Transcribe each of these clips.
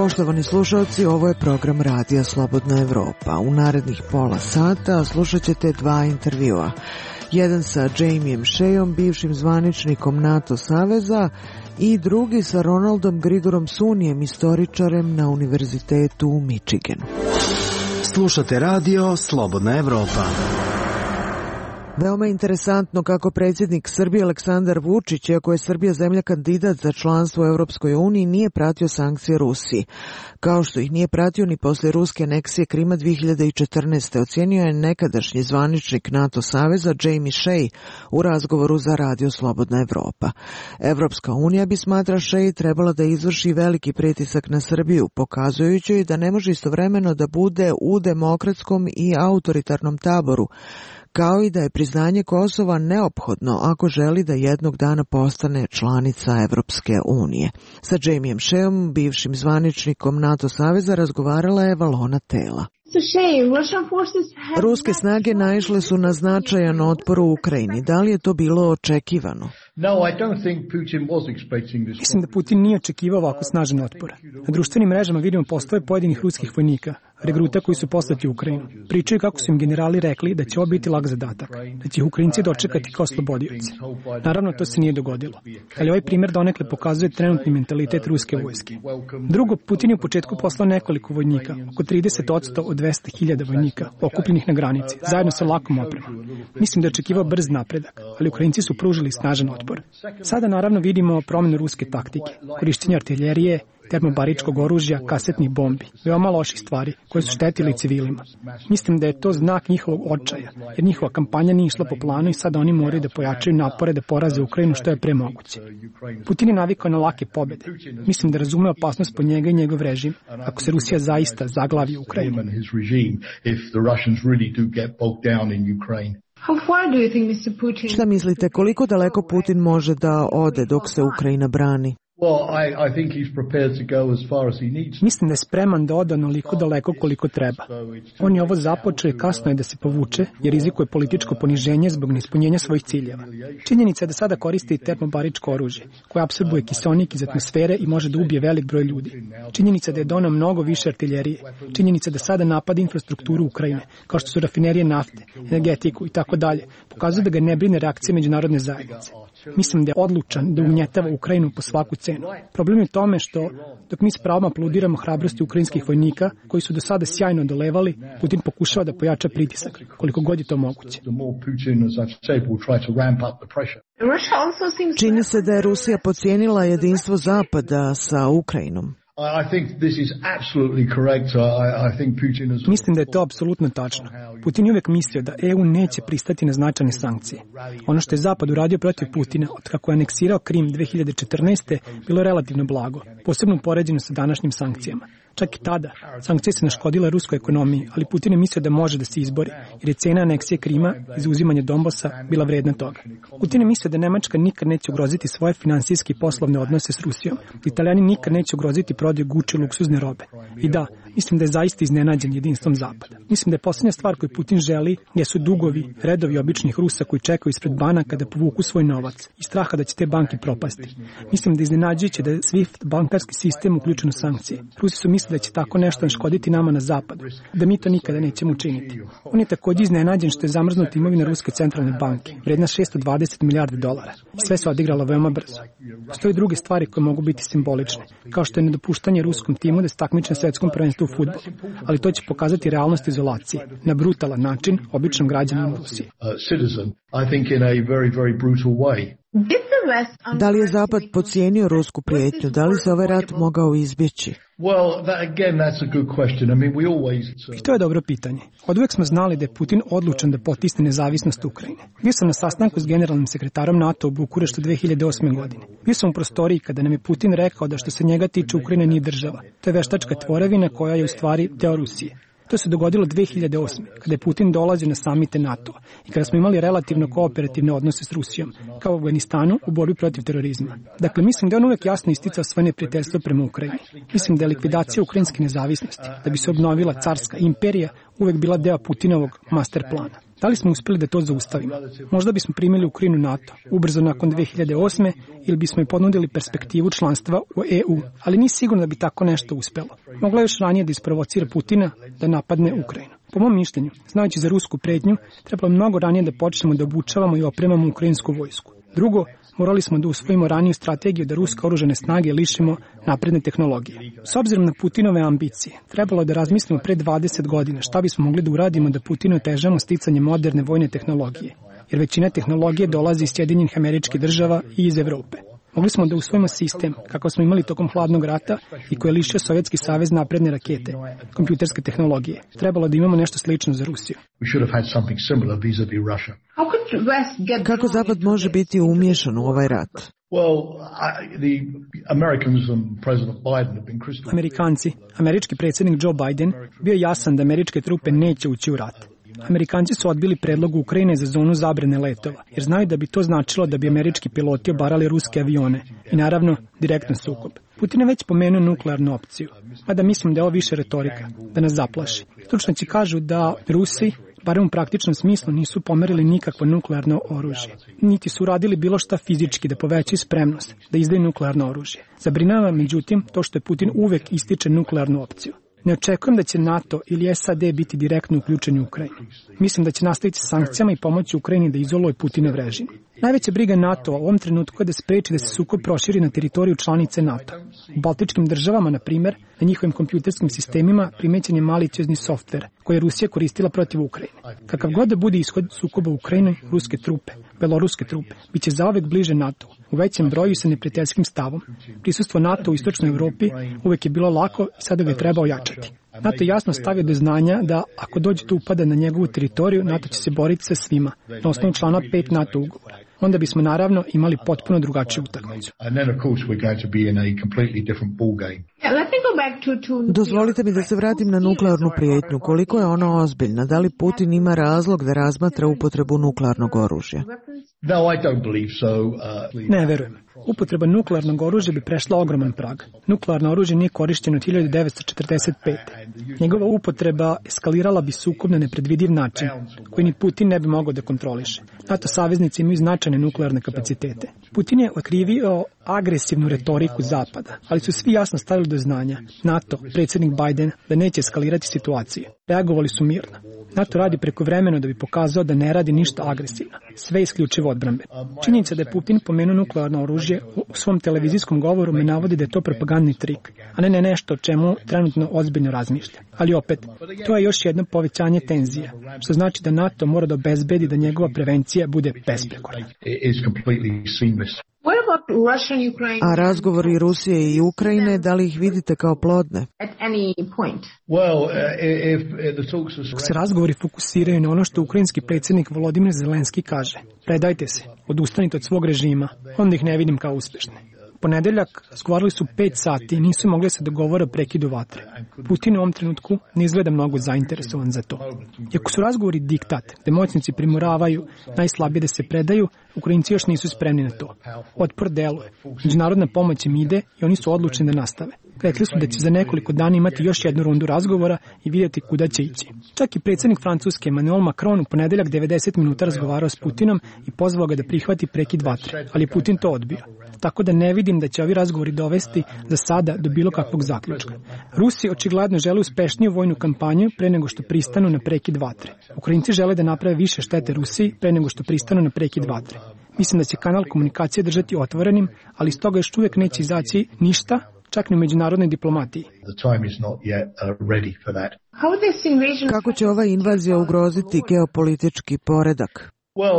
Poštovani slušalci, ovo je program Radija Slobodna Evropa. U narednih pola sata slušat ćete dva intervjua. Jedan sa Jamijem Sheaom, bivšim zvaničnikom NATO saveza, i drugi sa Ronaldom Grigorom Sunijem, istoričarem na Univerzitetu u Michiganu. Slušate Radio Slobodna Evropa. Veoma interesantno kako predsjednik Srbije Aleksandar Vučić, iako je Srbija zemlja kandidat za članstvo u Europskoj uniji, nije pratio sankcije Rusiji. Kao što ih nije pratio ni posle ruske aneksije Krima 2014. Ocijenio je nekadašnji zvaničnik NATO saveza Jamie Shea u razgovoru za Radio Slobodna Evropa. Evropska unija bi, smatra Shea, trebala da izvrši veliki pritisak na Srbiju, pokazujući joj da ne može istovremeno da bude u demokratskom i autoritarnom taboru, kao i da je priznanje Kosova neophodno ako želi da jednog dana postane članica Evropske unije. Sa Jamijem Sheaom, bivšim zvaničnikom NATO saveza, razgovarala je Valona Tela. Ruske snage naišle su na značajan otpor u Ukrajini. Da li je to bilo očekivano? Mislim da Putin nije očekivao ovako snažan otpor. Na društvenim mrežama vidimo postave pojedinih ruskih vojnika, regruta koji su poslati u Ukrajinu. Pričaju kako su im generali rekli da će ovo biti lak zadatak, da će ih Ukrajinci dočekati kao oslobodioci. Naravno, to se nije dogodilo. Ali ovaj primjer donekle pokazuje trenutni mentalitet ruske vojske. Drugo, Putin je u početku poslao nekoliko vojnika, oko 30% od 200.000 vojnika okupljenih na granici, zajedno sa lakom opremom. Mislim da je očekivao brz napredak, ali Ukrajinci su pružili snažan otpor. Sada naravno vidimo promjenu ruske taktike, korištenje artiljerije, termobaričkog oružja, kasetnih bombi, veoma loših stvari koje su štetili civilima. Mislim da je to znak njihovog očaja, jer njihova kampanja nije išla po planu i sada oni moraju da pojačaju napore da poraze Ukrajinu što je pre moguće. Putin je navikao na lake pobjede. Mislim da razume opasnost po njega i njegov režim ako se Rusija zaista zaglavi u Ukrajinu. Šta mislite, koliko daleko Putin može da ode dok se Ukrajina brani? Mislim da je spreman da ode onoliko daleko koliko treba. On je ovo započeo i kasno je da se povuče, jer rizikuje političko poniženje zbog neispunjenja svojih ciljeva. Činjenica je da sada koristi termobaričko oružje, koje apsorbuje kiseonik iz atmosfere i može da ubije velik broj ljudi. Činjenica je da je donao mnogo više artiljerije. Činjenica je da sada napada infrastrukturu Ukrajine, kao što su rafinerije nafte, energetiku i tako dalje, pokazuje da ga ne brine reakcija međunarodne zajednice. Mislim da je odlučan da ugnjetava Ukrajinu po svaku cenu. Problem je u tome što, dok mi s pravom aplaudiramo hrabrosti ukrajinskih vojnika, koji su do sada sjajno dolevali, Putin pokušava da pojača pritisak, koliko god je to moguće. Čini se da je Rusija podcijenila jedinstvo Zapada sa Ukrajinom. Mislim da je to apsolutno tačno. Putin je uvijek mislio da EU neće pristati na značajne sankcije. Ono što je Zapad uradio protiv Putina, od kako je aneksirao Krim 2014. bilo je relativno blago, posebno poređeno sa današnjim sankcijama. Čak i tada, sankcije se naškodile ruskoj ekonomiji, ali Putin je mislio da može da se izbori, jer je cena aneksije Krima i zauzimanje Donbasa bila vredna toga. Putin je mislio da Nemačka nikad neće ugroziti svoje finansijske i poslovne odnose s Rusijom, da Italijani nikad neće ugroziti prodaju Gucci luksuzne robe. I da, mislim da je zaista iznenađen jedinstvom Zapada. Mislim da je posljednja stvar koju Putin želi jesu dugovi, redovi običnih Rusa koji čekaju ispred banaka da povuku svoj novac i straha da će te banke propasti. Mislim da je iznenađujuće da je SWIFT bankarski sistem uključen u sankcije. Rusi su mislili da će tako nešto naškoditi nama na zapadu, da mi to nikada nećemo učiniti. On je također iznenađen što je zamrznuta imovina Ruske centralne banke, vredna $620 milijardi. Sve se odigralo veoma brzo. Postoje druge stvari koje mogu biti simbolične, kao što je nedopuštanje ruskom timu da se takmiči na svetskom prvenstvu u fudbalu, ali to će pokazati realnost izolacije, na brutalan način, običnom građaninu Rusije. Da li je Zapad podcijenio rusku prijetnju? Da li se ovaj rat mogao izbjeći? I to je dobro pitanje. Oduvijek smo znali da je Putin odlučan da potisne nezavisnost Ukrajine. Bio sam na sastanku s generalnim sekretarom NATO u Bukureštu 2008. godine. Bio sam u prostoriji kada nam je Putin rekao da što se njega tiče Ukrajina nije država. To je veštačka tvorevina koja je u stvari deo Rusije. To se dogodilo 2008. kada je Putin dolazio na samite NATO i kada smo imali relativno kooperativne odnose s Rusijom, kao u Afganistanu u borbi protiv terorizma. Dakle, mislim da je on uvijek jasno isticao svoje neprijateljstvo prema Ukrajini. Mislim da je likvidacija ukrajinske nezavisnosti, da bi se obnovila carska imperija, uvijek bila deo Putinovog master plana. Da li smo uspeli da to zaustavimo? Možda bismo primili Ukrajinu NATO, ubrzo nakon 2008. ili bismo i ponudili perspektivu članstva u EU, ali nije sigurno da bi tako nešto uspelo. Mogla je još ranije da isprovocira Putina da napadne Ukrajinu. Po mom mišljenju, znajući za rusku pretnju, trebalo mnogo ranije da počnemo da obučavamo i opremamo ukrajinsku vojsku. Drugo, morali smo da usvojimo raniju strategiju da ruske oružane snage lišimo napredne tehnologije. S obzirom na Putinove ambicije, trebalo je da razmislimo pre 20 godina šta bismo mogli da uradimo da Putinu otežamo sticanje moderne vojne tehnologije, jer većina tehnologije dolazi iz Sjedinjenih Američkih Država i iz Evrope. Mogli smo da usvojimo sistem kakav smo imali tokom hladnog rata i koji je lišio Sovjetski savez napredne rakete, kompjuterske tehnologije. Trebalo da imamo nešto slično za Rusiju. Kako Zapad može biti umiješan u ovaj rat? Američki predsjednik Joe Biden bio jasan da američke trupe neće ući u rat. Amerikanci su odbili predlog Ukrajine za zonu zabrane letova, jer znaju da bi to značilo da bi američki piloti obarali ruske avione i naravno direktan sukob. Putin je već pomenuo nuklearnu opciju, mada mislim da je ovo više retorika, da nas zaplaši. Stručnjaci kažu da Rusi, barem u praktičnom smislu, nisu pomerili nikakvo nuklearno oružje, niti su radili bilo šta fizički da povećaju spremnost da izdaju nuklearno oružje. Zabrinjava međutim to što je Putin uvek ističe nuklearnu opciju. Ne očekujem da će NATO ili SAD biti direktno uključeni u Ukrajinu. Mislim da će nastaviti sankcijama i pomoći Ukrajini da izoluje Putinov režim. Najveća briga NATO u ovom trenutku je da spreči da se sukob proširi na teritoriju članice NATO. U baltičkim državama, na primjer, na njihovim kompjuterskim sistemima primećen je maliciozni softver koji je Rusija koristila protiv Ukrajine. Kakav god da bude ishod sukoba u Ukrajini, ruske trupe, beloruske trupe, bit će zauvek bliže NATO. U većem broju sa neprijateljskim stavom. Prisustvo NATO u istočnoj Evropi uvek je bilo lako i sada ga je treba ojačati. NATO jasno stavio do znanja da ako dođe do upada na njegovu teritoriju, NATO će se boriti sa svima, na osnovu člana 5 NATO ugovora. Onda bismo naravno imali potpuno drugačiju utakmicu. Dozvolite mi da se vratim na nuklearnu prijetnju. Koliko je ona ozbiljna? Da li Putin ima razlog da razmatra upotrebu nuklearnog oružja? Ne verujem. Upotreba nuklearnog oružja bi prešla ogroman prag. Nuklearno oružje nije korišteno od 1945. Njegova upotreba eskalirala bi sukob na nepredvidiv način, koji ni Putin ne bi mogao da kontroliše. NATO saveznici imaju značajne nuklearne kapacitete. Putin je okrivio agresivnu retoriku Zapada, ali su svi jasno stavili do znanja, NATO, predsjednik Biden, da neće eskalirati situaciju. Reagovali su mirno. NATO radi prekovremeno da bi pokazao da ne radi ništa agresivno, sve isključivo odbrambeno. Činjenica da je Putin pomenuo nuklearno oružje u svom televizijskom govoru me navodi da je to propagandni trik, a ne nešto o čemu trenutno ozbiljno razmišlja. Ali opet, to je još jedno povećanje tenzija, što znači da NATO mora da obezbedi da njegova prevencija bude besprekorna. A razgovori Rusije i Ukrajine, da li ih vidite kao plodne? Ako se razgovori fokusiraju na ono što ukrajinski predsjednik Volodimir Zelenski kaže, predajte se, odustanite od svog režima, onda ih ne vidim kao uspešne. Ponedeljak razgovarali su 5 sati i nisu mogli se dogovore o prekidu vatre. Putin u ovom trenutku ne izgleda mnogo zainteresovan za to. Iako su razgovori diktat, gde moćnici primoravaju najslabije da se predaju, Ukrajinci još nisu spremni na to. Otpor deluje. Međunarodna pomoć im ide i oni su odlučni da nastave. Rekli su da će za nekoliko dana imati još jednu rundu razgovora i vidjeti kuda će ići. Čak i predsjednik Francuske Emmanuel Macron u ponedeljak 90 minuta razgovarao s Putinom i pozvao ga da prihvati prekid vatre, ali je Putin to odbio. Tako da ne vidim da će ovi razgovori dovesti za sada do bilo kakvog zaključka. Rusi očigledno žele uspešniju vojnu kampanju pre nego što pristanu na prekid vatre. Ukrajinci žele da naprave više štete Rusiji pre nego što pristanu na prekid vatre. Mislim da će kanal komunikacije držati otvorenim, ali iz toga još uvijek neće izaći ništa, čak ni u međunarodnoj diplomatiji. Kako će ova invazija ugroziti geopolitički poredak?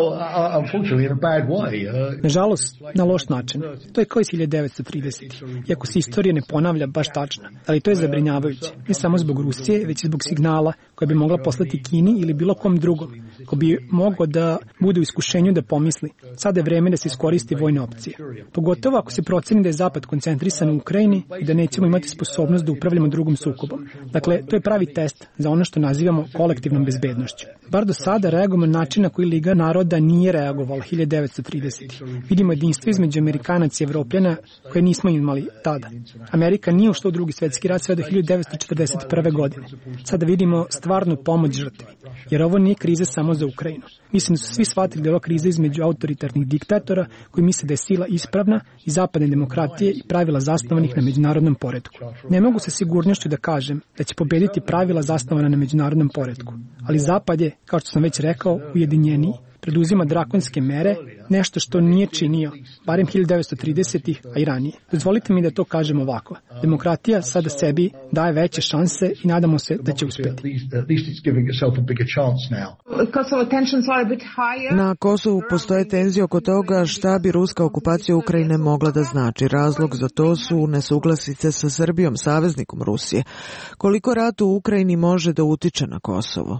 Nažalost, na loš način. To je kao iz 1930. Iako se istorija ne ponavlja baš tačno. Ali to je zabrinjavajuće. Ne samo zbog Rusije, već i zbog signala koje bi mogla poslati Kini ili bilo kom drugom, ko bi mogao da bude u iskušenju da pomisli. Sada je vreme da se iskoristi vojne opcije. Pogotovo ako se proceni da je Zapad koncentrisan u Ukrajini i da nećemo imati sposobnost da upravljamo drugom sukobom. Dakle, to je pravi test za ono što nazivamo kolektivnom bezbednošću. Bar do sada reagujemo na način na koji Liga naroda nije reagovala 1930. Vidimo jedinstvo između Amerikanaca i Evropljana koje nismo imali tada. Amerika nije ušla u Drugi svjetski rat sve do 1941. godine. Sada vidimo stvarnu pomoć žrtvi. Jer ovo nije kriza samo samo za Ukrajinu. Mislim da su svi shvatili da je ova kriza između autoritarnih diktatora koji misle da je sila ispravna i zapadne demokratije i pravila zasnovanih na međunarodnom poretku. Ne mogu sa sigurnošću da kažem da će pobediti pravila zasnovana na međunarodnom poretku, ali Zapad je, kao što sam već rekao, ujedinjeniji, preduzima drakonske mere, nešto što nije činio, barem 1930-ih, a i ranije. Dozvolite mi da to kažem ovako. Demokratija sada sebi daje veće šanse i nadamo se da će uspjeti. Na Kosovu postoje tenzije oko toga šta bi ruska okupacija Ukrajine mogla da znači. Razlog za to su nesuglasice sa Srbijom, saveznikom Rusije. Koliko rat u Ukrajini može da utiče na Kosovo?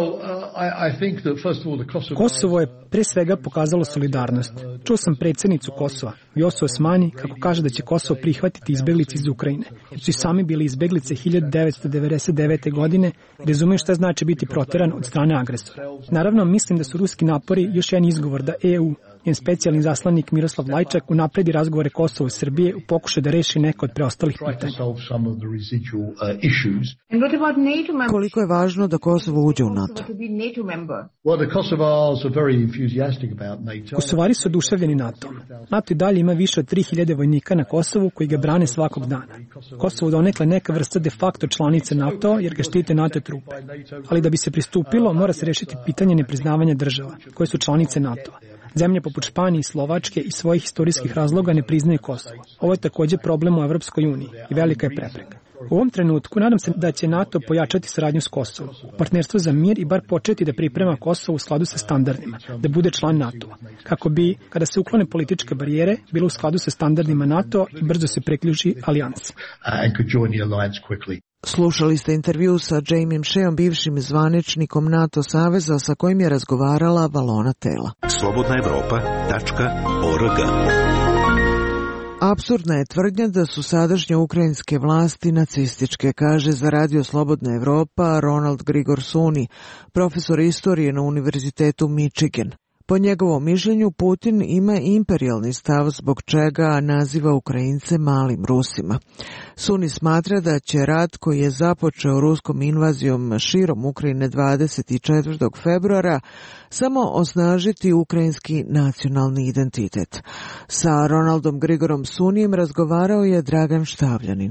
Kosovo je pre svega pokazalo solidarnost. Čuo sam predsjednicu Kosova, Vjosu Osmani, kako kaže da će Kosovo prihvatiti izbeglice iz Ukrajine, jer su i sami bili izbeglice 1999. godine i razumiju šta znači biti proteran od strane agresora. Naravno, mislim da su ruski napori još jedan izgovor da EU, njen specijalni zaslanik Miroslav Lajčak, unapredi razgovore Kosova i Srbije u pokušaju da reši neko od preostalih pitanja. Koliko je važno da Kosovo uđe u NATO? Kosovari su oduševljeni NATO. NATO i dalje ima više od 3000 vojnika na Kosovu koji ga brane svakog dana. Kosovo donekle neka vrsta de facto članice NATO jer ga štite NATO trupe. Ali da bi se pristupilo, mora se rešiti pitanje nepriznavanja država koje su članice NATO-a. Zemlje poput Španije i Slovačke iz svojih istorijskih razloga ne priznaju Kosovo. Ovo je također problem u Evropskoj uniji i velika je prepreka. U ovom trenutku nadam se da će NATO pojačati saradnju s Kosovom, partnerstvo za mir i bar početi da priprema Kosovo u skladu sa standardima, da bude član NATO-a, kako bi, kada se uklone političke barijere, bilo u skladu sa standardima NATO i brzo se priključi alijansi. Slušali ste intervju sa Jamiem Sheom, bivšim zvaničnikom NATO saveza, sa kojim je razgovarala Valona Tela. slobodnaevropa.org. Apsurdna je tvrdnja da su sadašnje ukrajinske vlasti nacističke, kaže za Radio Slobodna Evropa Ronald Grigor Suni, profesor istorije na Univerzitetu Michigan. Po njegovom mišljenju, Putin ima imperijalni stav zbog čega naziva Ukrajince malim Rusima. Suni smatra da će rat koji je započeo ruskom invazijom širom Ukrajine 24. februara samo osnažiti ukrajinski nacionalni identitet. Sa Ronaldom Grigorom Sunijem razgovarao je Dragan Štavljanin.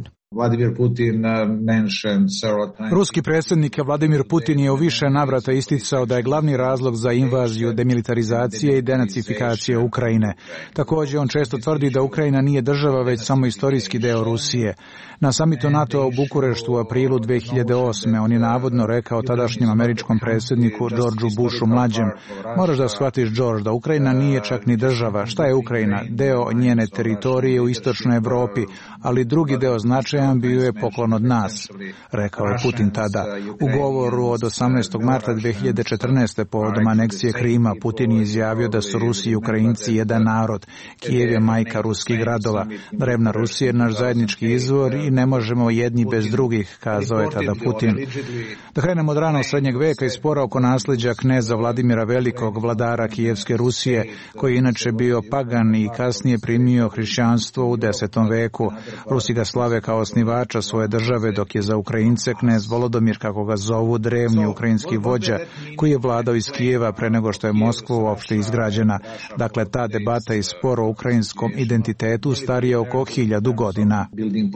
Ruski predsjednik Vladimir Putin je u više navrata isticao da je glavni razlog za invaziju demilitarizacije i denacifikacije Ukrajine. Također on često tvrdi da Ukrajina nije država već samo istorijski deo Rusije. Na samitu NATO u Bukureštu u aprilu 2008. on je navodno rekao tadašnjem američkom predsjedniku Georgeu Bushu mlađem: moraš da shvatiš, George, da Ukrajina nije čak ni država. Šta je Ukrajina? Deo njene teritorije u istočnoj Evropi, ali drugi deo značajan bio je poklon od nas, rekao je Putin tada. U govoru od 18. marta 2014. povodom aneksije Krima, Putin je izjavio da su Rusi i Ukrajinci jedan narod. Kijev je majka ruskih gradova. Drevna Rusija je naš zajednički izvor i ne možemo jedni bez drugih, kazao je tada Putin. Da krenemo od ranog srednjeg veka i spora oko nasljeđa kneza Vladimira Velikog, vladara Kijevske Rusije, koji je inače bio pagan i kasnije primio hrišćanstvo u 10. veku. Rusi ga slave kao osnivača svoje države, dok je za Ukrajince knez Volodomir, kako ga zovu, drevni ukrajinski vođa, koji je vladao iz Kijeva pre nego što je Moskva uopšte izgrađena. Dakle, ta debata i spor o ukrajinskom identitetu starije oko 1000 godina.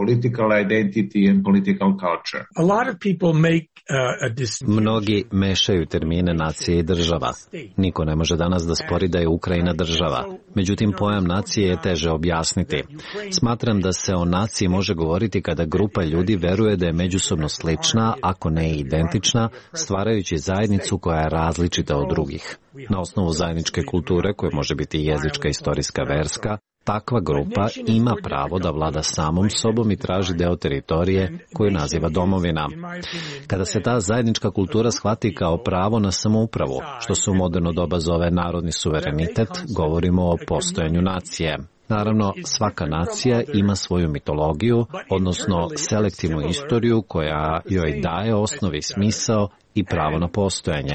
Mnogi mešaju termine nacije i država. Niko ne može danas da spori da je Ukrajina država. Međutim, pojam nacije je teže objasniti. Smatram da se o naciji može govoriti kada grupa ljudi veruje da je međusobno slična, ako ne i identična, stvarajući zajednicu koja je različita od drugih. Na osnovu zajedničke kulture, koja može biti jezička, istorijska, verska, takva grupa ima pravo da vlada samom sobom i traži deo teritorije koju naziva domovina. Kada se ta zajednička kultura shvati kao pravo na samoupravu, što se u moderno doba zove narodni suverenitet, govorimo o postojanju nacije. Naravno, svaka nacija ima svoju mitologiju, odnosno selektivnu istoriju koja joj daje osnovi smisao i pravo na postojanje.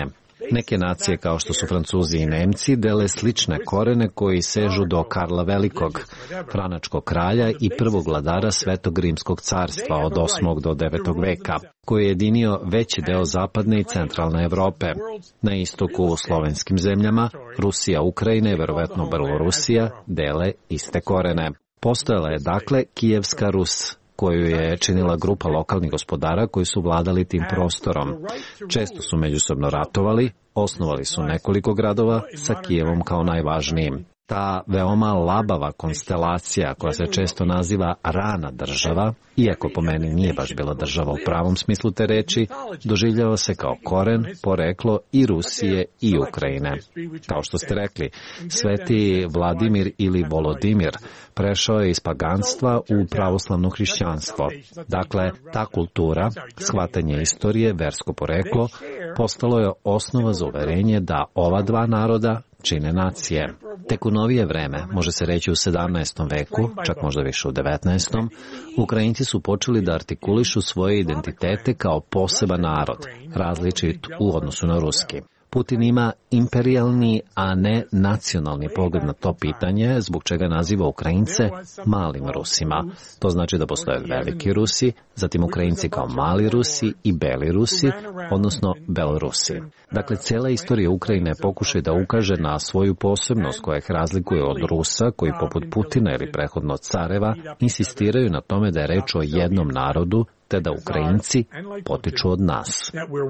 Neke nacije kao što su Francuzi i Nemci dele slične korene koji sežu do Karla Velikog, Franačkog kralja i prvog vladara Svetog Rimskog carstva od 8. do 9. veka, koji je jedinio veći deo zapadne i centralne Evrope. Na istoku u slovenskim zemljama, Rusija, Ukrajina i verovatno Belorusija dele iste korene. Postojala je dakle Kijevska Rus, koju je činila grupa lokalnih gospodara koji su vladali tim prostorom. Često su međusobno ratovali, osnovali su nekoliko gradova sa Kijevom kao najvažnijim. Ta veoma labava konstelacija koja se često naziva rana država, iako po meni nije baš bila država u pravom smislu te reči, doživljava se kao koren, poreklo i Rusije i Ukrajine. Kao što ste rekli, Sveti Vladimir ili Volodimir prešao je iz paganstva u pravoslavno hrišćanstvo. Dakle, ta kultura, shvatanje istorije, versko poreklo, postalo je osnova za uverenje da ova dva naroda čine nacije. Tek u novije vreme, može se reći u 17. veku, čak možda više u 19. Ukrajinci su počeli da artikulišu svoje identitete kao poseban narod, različit u odnosu na ruski. Putin ima imperijalni, a ne nacionalni pogled na to pitanje, zbog čega naziva Ukrajince malim Rusima. To znači da postoje veliki Rusi, zatim Ukrajinci kao mali Rusi i beli Rusi, odnosno Belorusi. Dakle, cijela istorija Ukrajine pokušaj da ukaže na svoju posebnost koja ih razlikuje od Rusa, koji poput Putina ili prethodno careva insistiraju na tome da je reč o jednom narodu, te da Ukrajinci potiču od nas.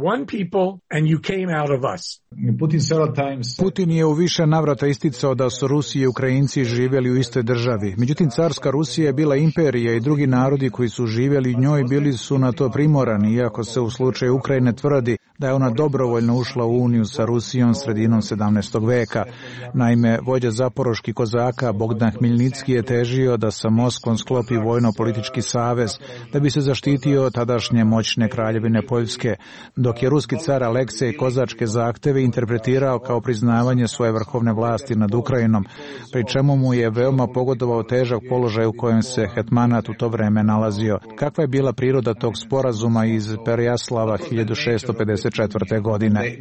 Putin je u više navrata isticao da su Rusi i Ukrajinci živjeli u istoj državi. Međutim, carska Rusija je bila imperija i drugi narodi koji su živjeli u njoj bili su na to primorani, iako se u slučaju Ukrajine tvrdi da je ona dobrovoljno ušla u uniju sa Rusijom sredinom 17. veka. Naime, vođa zaporoških kozaka Bogdan Hmiljnicki je težio da sa Moskvom sklopi vojno-politički savez da bi se zaštitio tadašnje moćne kraljevine Poljske, dok je ruski car Aleksej kozačke zahteve interpretirao kao priznavanje svoje vrhovne vlasti nad Ukrajinom, pri čemu mu je veoma pogodovao težak položaj u kojem se hetmanat u to vreme nalazio. Kakva je bila priroda tog sporazuma iz Perjaslava 1654. godine?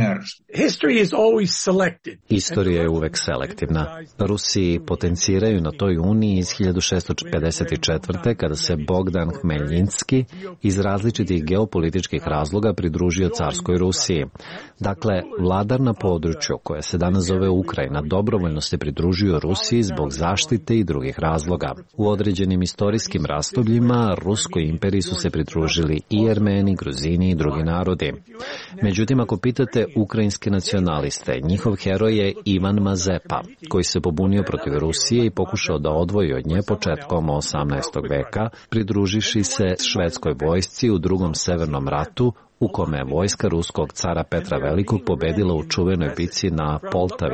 Istorija je uvek selektivna. Rusi potenciraju na toj uniji iz 1654. kada se Bogdan Hmeljinski iz različitih geopolitičkih razloga pridružio carskoj Rusiji. Dakle, vladar na području koje se danas zove Ukrajina dobrovoljno se pridružio Rusiji zbog zaštite i drugih razloga. U određenim istorijskim razdobljima Ruskoj imperiji su se pridružili i Jermeni, Gruzini i drugi narodi. Međutim, ako pitate ukrajinske nacionaliste, njihov heroj je Ivan Mazepa, koji se pobunio protiv Rusije i pokušao da odvoji od nje početkom 18. veka, pridružiši se švedskoj vojsci u drugom severnom ratu, u kome je vojska ruskog cara Petra Velikog pobedila u čuvenoj bici na Poltavi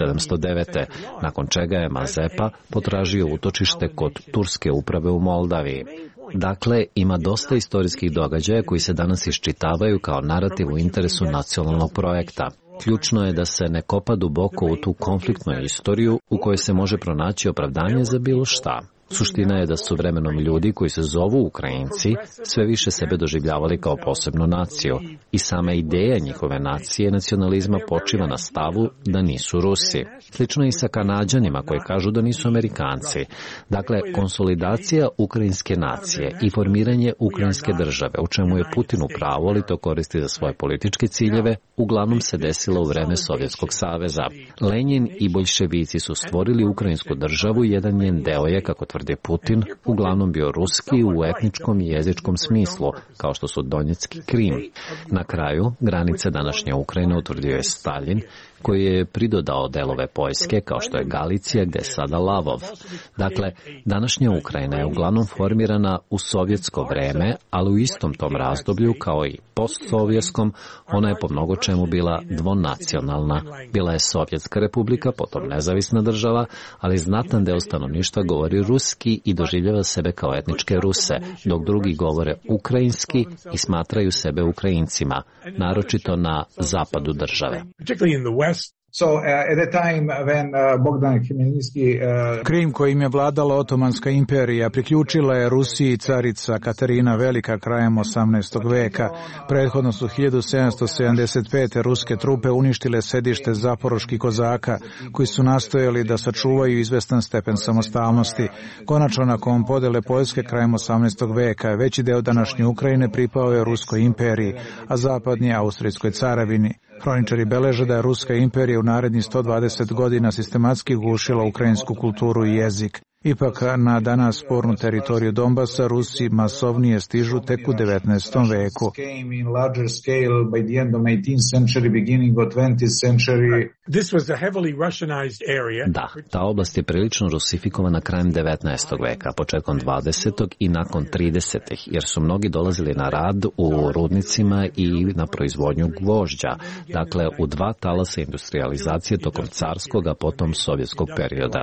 1709. nakon čega je Mazepa potražio utočište kod turske uprave u Moldaviji. Dakle, ima dosta istorijskih događaja koji se danas iščitavaju kao narativ u interesu nacionalnog projekta. Ključno je da se ne kopa duboko u tu konfliktnu istoriju u kojoj se može pronaći opravdanje za bilo šta. Suština je da su vremenom ljudi koji se zovu Ukrajinci sve više sebe doživljavali kao posebnu naciju i sama ideja njihove nacije nacionalizma počiva na stavu da nisu Rusi. Slično i sa Kanađanima koji kažu da nisu Amerikanci. Dakle, konsolidacija ukrajinske nacije i formiranje ukrajinske države, u čemu je Putin u pravu, ali to koristi za svoje političke ciljeve, uglavnom se desilo u vreme Sovjetskog saveza. Lenjin i boljševici su stvorili ukrajinsku državu, jedan njen deo je, kako tvrdi Putin, uglavnom bio ruski u etničkom i jezičkom smislu, kao što su Donjecki Krim. Na kraju, granice današnje Ukrajine utvrdio je Stalin, koji je pridodao delove Poljske, kao što je Galicija, gde je sada Lavov. Dakle, današnja Ukrajina je uglavnom formirana u sovjetsko vreme, ali u istom tom razdoblju, kao i postsovjetskom, ona je po mnogo čemu bila dvonacionalna. Bila je Sovjetska republika, potom nezavisna država, ali znatan deo stanovništva govori ruski i doživljava sebe kao etničke Ruse, dok drugi govore ukrajinski i smatraju sebe Ukrajincima, naročito na zapadu države. Krim kojim je vladala Otomanska imperija priključila je Rusiji carica Katarina Velika krajem 18. veka. Prethodno su 1775. ruske trupe uništile sedište zaporoških kozaka koji su nastojali da sačuvaju izvestan stepen samostalnosti. Konačno nakon podele Poljske krajem 18. veka veći deo današnje Ukrajine pripao je Ruskoj imperiji, a zapadnije Austrijskoj caravini. Hroničari beleže da je Ruska imperija u narednih 120 godina sistematski gušila ukrajinsku kulturu i jezik. Ipak na danas spornu teritoriju Donbasa Rusi masovnije stižu tek u 19. veku. Da, ta oblast je prilično rusifikovana krajem 19. veka, početkom 20. i nakon 30. jer su mnogi dolazili na rad u rudnicima i na proizvodnju gvožđa, dakle u dva talasa industrializacije tokom carskog, a potom sovjetskog perioda.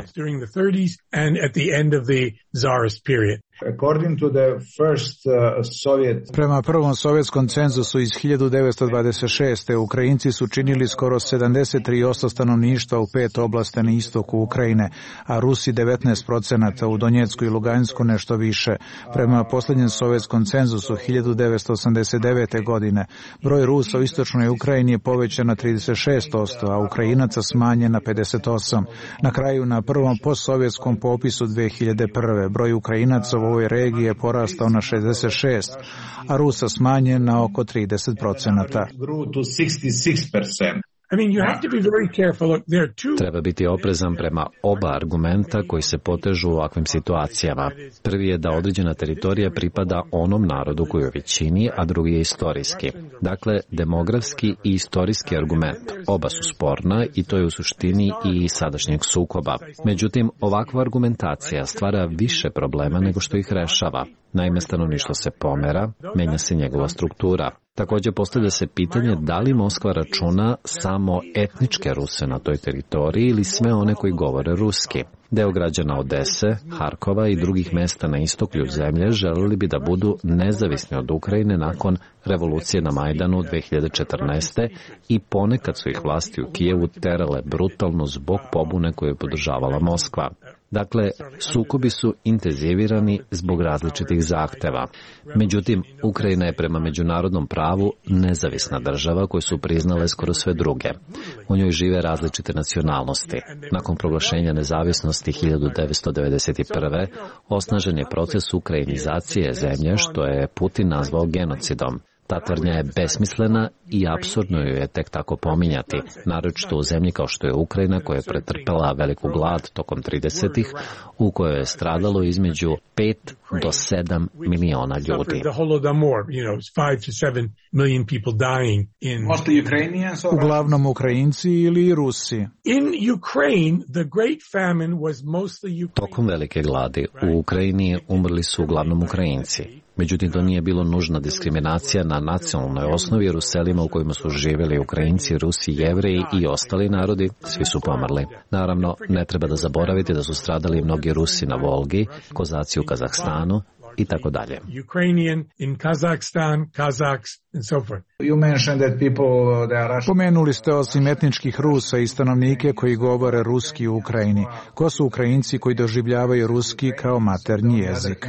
Prema prvom sovjetskom cenzusu iz 1926. Ukrajinci su činili skoro 73% stanovništva u 5 oblasti na istoku Ukrajine, a Rusi 19%, u Donjecku i Lugansku nešto više. Prema posljednjem sovjetskom cenzusu 1989. godine broj Rusa u istočnoj Ukrajini je povećan na 36%, a Ukrajinaca smanjen na 58%. Na kraju, na prvom postsovjetskom popisu 2001. broj Ukrajinaca u ovoj regiji je porastao na 66%, a Rusa smanjen na oko 30%. Treba biti oprezan prema oba argumenta koji se potežu u ovakvim situacijama. Prvi je da određena teritorija pripada onom narodu koji je u većini, a drugi je istorijski. Dakle, demografski i istorijski argument. Oba su sporna i to je u suštini i sadašnjeg sukoba. Međutim, ovakva argumentacija stvara više problema nego što ih rešava. Naime, stanovništvo se pomera, menja se njegova struktura. Također postavlja se pitanje da li Moskva računa samo etničke Ruse na toj teritoriji ili sve one koji govore ruski. Deo građana Odese, Harkova i drugih mesta na istoku zemlje želeli bi da budu nezavisni od Ukrajine nakon revolucije na Majdanu 2014. i ponekad su ih vlasti u Kijevu terale brutalno zbog pobune koju je podržavala Moskva. Dakle, sukobi su intenzivirani zbog različitih zahteva. Međutim, Ukrajina je prema međunarodnom pravu nezavisna država koju su priznale skoro sve druge. U njoj žive različite nacionalnosti. Nakon proglašenja nezavisnosti 1991. osnažen je proces ukrajinizacije zemlje, što je Putin nazvao genocidom. Ta tvrdnja je besmislena i apsurdno ju je tek tako pominjati, naročito u zemlji kao što je Ukrajina koja je pretrpela veliku glad tokom 30-ih, u kojoj je stradalo između 5 do 7 miliona ljudi. Uglavnom Ukrajinci ili Rusi. Tokom velike gladi u Ukrajini umrli su uglavnom Ukrajinci. Međutim, to nije bilo nužna diskriminacija na nacionalnoj osnovi, jer u selima u kojima su živjeli Ukrajinci, Rusi, Jevreji i ostali narodi, svi su pomrli. Naravno, ne treba da zaboraviti da su stradali mnogi Rusi na Volgi, Kozaci u Kazahstanu i tako dalje. Pomenuli ste osim etničkih Rusa i stanovnike koji govore ruski u Ukrajini. Ko su Ukrajinci koji doživljavaju ruski kao maternji jezik?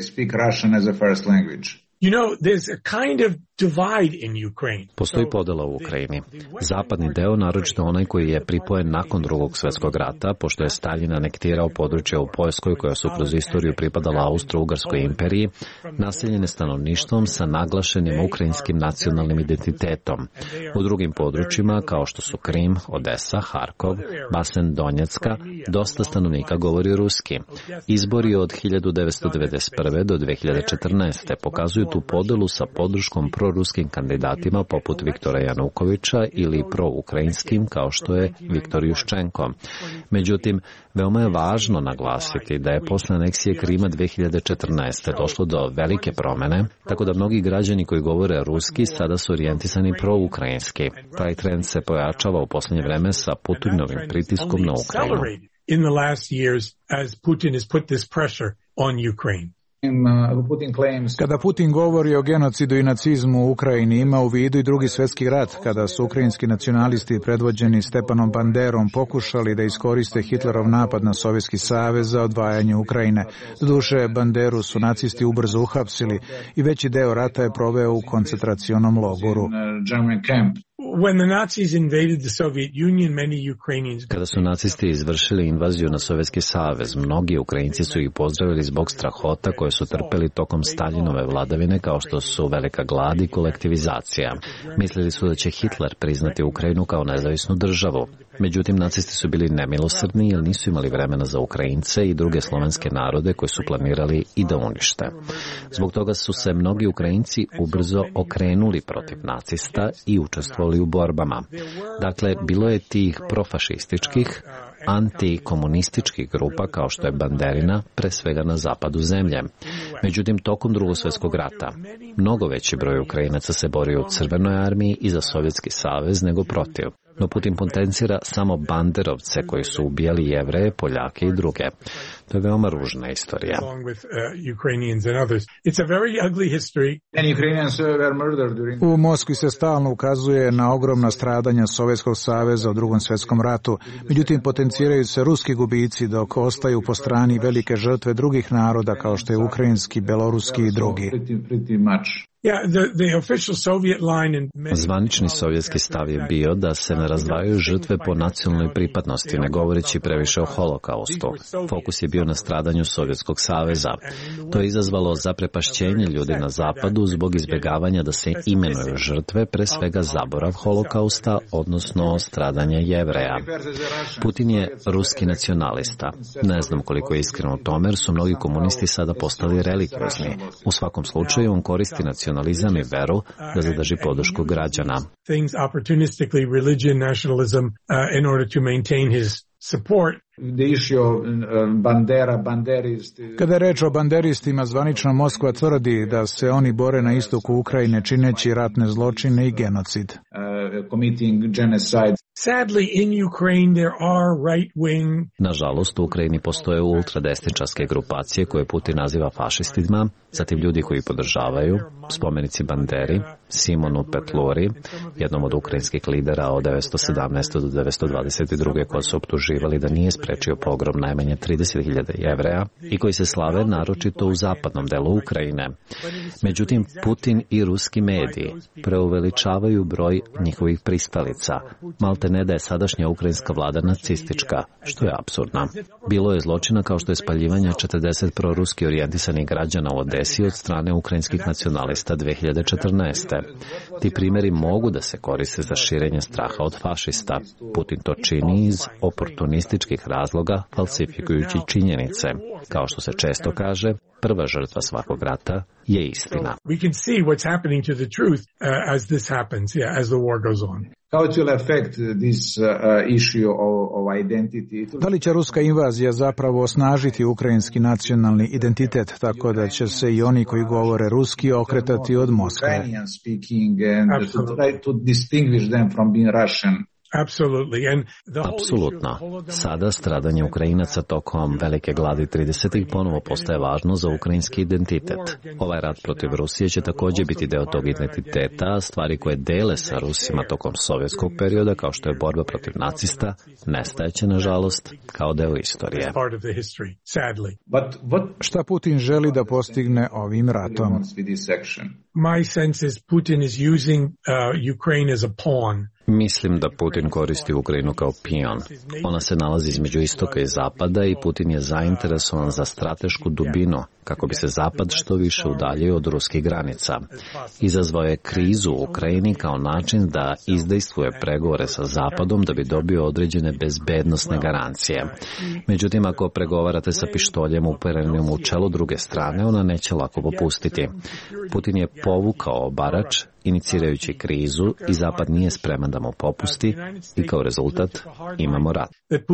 Postoji podela u Ukrajini. Zapadni deo, naročito onaj koji je pripojen nakon Drugog svjetskog rata, pošto je Staljin anektirao područje u Poljskoj koja su kroz istoriju pripadala Austro-Ugarskoj imperiji, naseljene stanovništvom sa naglašenim ukrajinskim nacionalnim identitetom. U drugim područjima, kao što su Krim, Odesa, Harkov, Basen, Donjecka, dosta stanovnika govori ruski. Izbori od 1991. do 2014. pokazuju tu podelu sa podrškom proruskim kandidatima poput Viktora Janukovića ili proukrajinskim kao što je Viktor Juščenko. Međutim, veoma je važno naglasiti da je posle aneksije Krima 2014. došlo do velike promene, tako da mnogi građani koji govore ruski sada su orijentisani proukrajinski. Taj trend se pojačava u posljednje vreme sa Putinovim pritiskom na Ukrajinu. Kada Putin govori o genocidu i nacizmu u Ukrajini, ima u vidu i Drugi svjetski rat, kada su ukrajinski nacionalisti predvođeni Stepanom Banderom pokušali da iskoriste Hitlerov napad na Sovjetski savez za odvajanje Ukrajine. Doduše, Banderu su nacisti ubrzo uhapsili i veći deo rata je proveo u koncentracionom logoru. Kada su nacisti izvršili invaziju na Sovjetski savez, mnogi Ukrajinci su ih pozdravili zbog strahota koje su trpeli tokom Staljinove vladavine, kao što su velika glad i kolektivizacija. Mislili su da će Hitler priznati Ukrajinu kao nezavisnu državu. Međutim, nacisti su bili nemilosrdni jer nisu imali vremena za Ukrajince i druge slovenske narode koje su planirali i da unište. Zbog toga su se mnogi Ukrajinci ubrzo okrenuli protiv nacista i učestvovali u borbama. Dakle, bilo je tih profašističkih, antikomunističkih grupa kao što je Banderina, pre svega na zapadu zemlje. Međutim, tokom Drugog svjetskog rata, mnogo veći broj Ukrajinaca se borio u Crvenoj armiji i za Sovjetski savez nego protiv. No Putin potencira samo banderovce koji su ubijali Jevreje, Poljake i druge. To je veoma ružna istorija. U Moskvi se stalno ukazuje na ogromna stradanja Sovjetskog saveza u Drugom svjetskom ratu. Međutim, potenciraju se ruski gubici dok ostaju po strani velike žrtve drugih naroda kao što je ukrajinski, beloruski i drugi. Zvanični sovjetski stav je bio da se ne razdvajaju žrtve po nacionalnoj pripadnosti, ne govoreći previše o holokaustu. Fokus je bio na stradanju Sovjetskog saveza. To je izazvalo zaprepašćenje ljudi na zapadu zbog izbjegavanja da se imenuju žrtve, pre svega zaborav holokausta, odnosno stradanja Jevreja. Putin je ruski nacionalista. Ne znam koliko je iskreno u tome, jer su mnogi komunisti sada postali religiozni. U svakom slučaju, on koristi nacionalizam i veru da zadrži podršku građana. Kada je reč o banderistima, zvanična Moskva tvrdi da se oni bore na istoku Ukrajine čineći ratne zločine i genocid. Nažalost, u Ukrajini postoje ultradesničarske grupacije koje Putin naziva fašistima, zatim ljudi koji podržavaju, spomenici Banderi, Simonu Petluri, jednom od ukrajinskih lidera od 1917. do 1922. koji su optuživali da nije sprečio pogrom najmanje 30.000 Jevreja i koji se slave naročito u zapadnom delu Ukrajine. Međutim, Putin i ruski mediji preuveličavaju broj njihovih pristalica. Malte ne da je sadašnja ukrajinska vlada nacistička, što je apsurdno. Bilo je zločina kao što je spaljivanje 40 proruski orijentisanih građana u Odesi od strane ukrajinskih nacionalista 2014. Ti primjeri mogu da se koriste za širenje straha od fašista. Putin to čini iz oportunističkih razloga, falsifikujući činjenice. Kao što se često kaže, prva žrtva svakog rata je istina. Da li će ruska invazija zapravo osnažiti ukrajinski nacionalni identitet, tako da će se i oni koji govore ruski okretati od Moskve? Apsolutno. Sada stradanje Ukrajinaca tokom velike gladi 30-ih ponovo postaje važno za ukrajinski identitet. Ovaj rat protiv Rusije će također biti deo tog identiteta, stvari koje dele sa Rusima tokom sovjetskog perioda, kao što je borba protiv nacista, nestajeće, nažalost, kao deo istorije. Šta Putin želi da postigne ovim ratom? My sense is Putin is using Ukraine as a pawn. Mislim da Putin koristi Ukrajinu kao pion. Ona se nalazi između istoka i zapada i Putin je zainteresovan za stratešku dubinu kako bi se zapad što više udaljio od ruskih granica. Izazvao je krizu u Ukrajini kao način da izdejstvuje pregovore sa zapadom da bi dobio određene bezbednosne garancije. Međutim, ako pregovarate sa pištoljem uperenim u čelo druge strane, ona neće lako popustiti. Putin je povukao obarač inicirajući krizu i zapad nije spreman da mu popusti i kao rezultat imamo rat.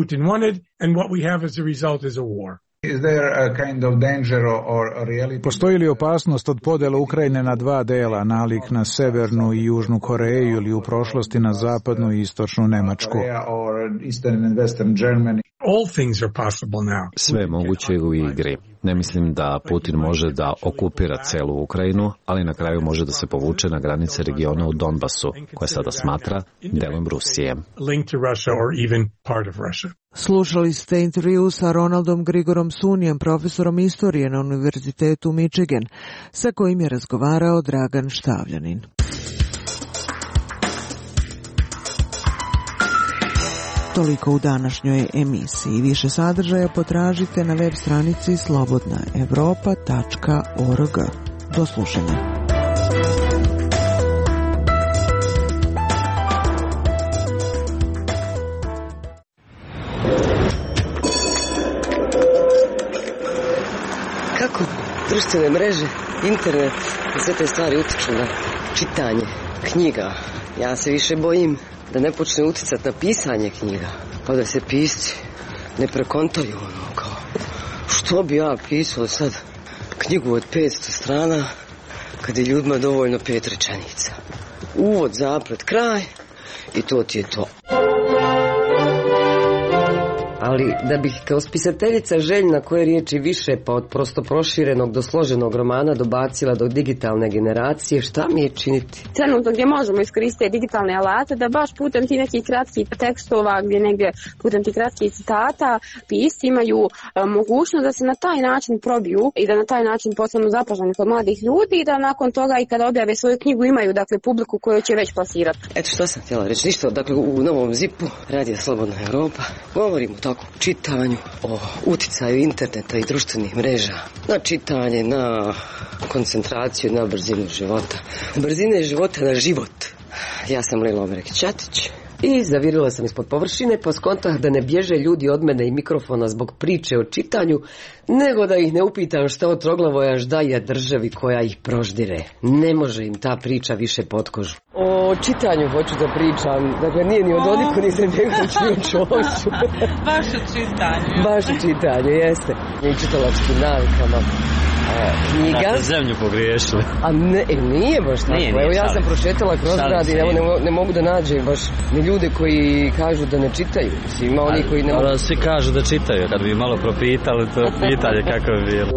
Postoji li opasnost od podjele Ukrajine na dva dela, nalik na severnu i južnu Koreju ili u prošlosti na zapadnu i istočnu Nemačku? All things are possible now. Sve je moguće u igri. Ne mislim da Putin može da okupira celu Ukrajinu, ali na kraju može da se povuče na granice regiona u Donbasu, koje sada smatra delom Rusije. Slušali ste intervju sa Ronaldom Grigorom Sunijem, profesorom istorije na Univerzitetu Michigan, sa kojim je razgovarao Dragan Štavljanin. Toliko u današnjoj emisiji. Više sadržaja potražite na web stranici slobodnaevropa.org. Do slušanja. Kako društvene mreže, internet i sve te stvari utiču na čitanje knjiga? Ja se više bojim da ne počne uticati na pisanje knjiga, pa da se pisci ne prekontaju kao što bi ja pisao sad knjigu od 500 strana kad je ljudima dovoljno 5 rečenica. Uvod, zaplet, kraj i to ti je to. Ali da bih kao spisateljica željna koje riječi više pa od prosto proširenog do složenog romana dobacila do digitalne generacije, šta mi je činiti? Trenutno gdje možemo iskoristiti digitalne alate da baš putem ti nekih kratkih tekstova, gdje negdje putem ti kratkih citata pisci imaju mogućnost da se na taj način probiju i da na taj način postanu zapaženi kod mladih ljudi i da nakon toga i kada objave svoju knjigu imaju dakle publiku koju će već plasirati. Eto što sam htjela reći, ništa, dakle u Novom Zipu Radio Slobodna Evropa govorimo tako o čitanju, o uticaju interneta i društvenih mreža na čitanje, na koncentraciju, na brzinu života. Brzine života na život. Ja sam Lila Omerek-Ćatić i zavirila sam ispod površine pa skontah da ne bježe ljudi od mene i mikrofona zbog priče o čitanju, nego da ih ne upitam šta od Troglavojaš daje državi koja ih proždire. Ne može im ta priča više pod kožu. O čitanju hoću da pričam, dakle nije ni o Dodiku, ni Izetbegoviću, ni o Čoviću. Baš o čitanju. Baš o čitanju, jeste. I čitalačkim navikama. Knjiga. Znate, zemlju pogriješili. A ne, nije baš tako. Nije, evo ja sam prošetala kroz grad i ne mogu da nađem baš ni ljude koji kažu da ne čitaju. Ima oni koji ne mogu. Svi kažu da čitaju, kad bi malo propitali to pitanje kako bi bilo.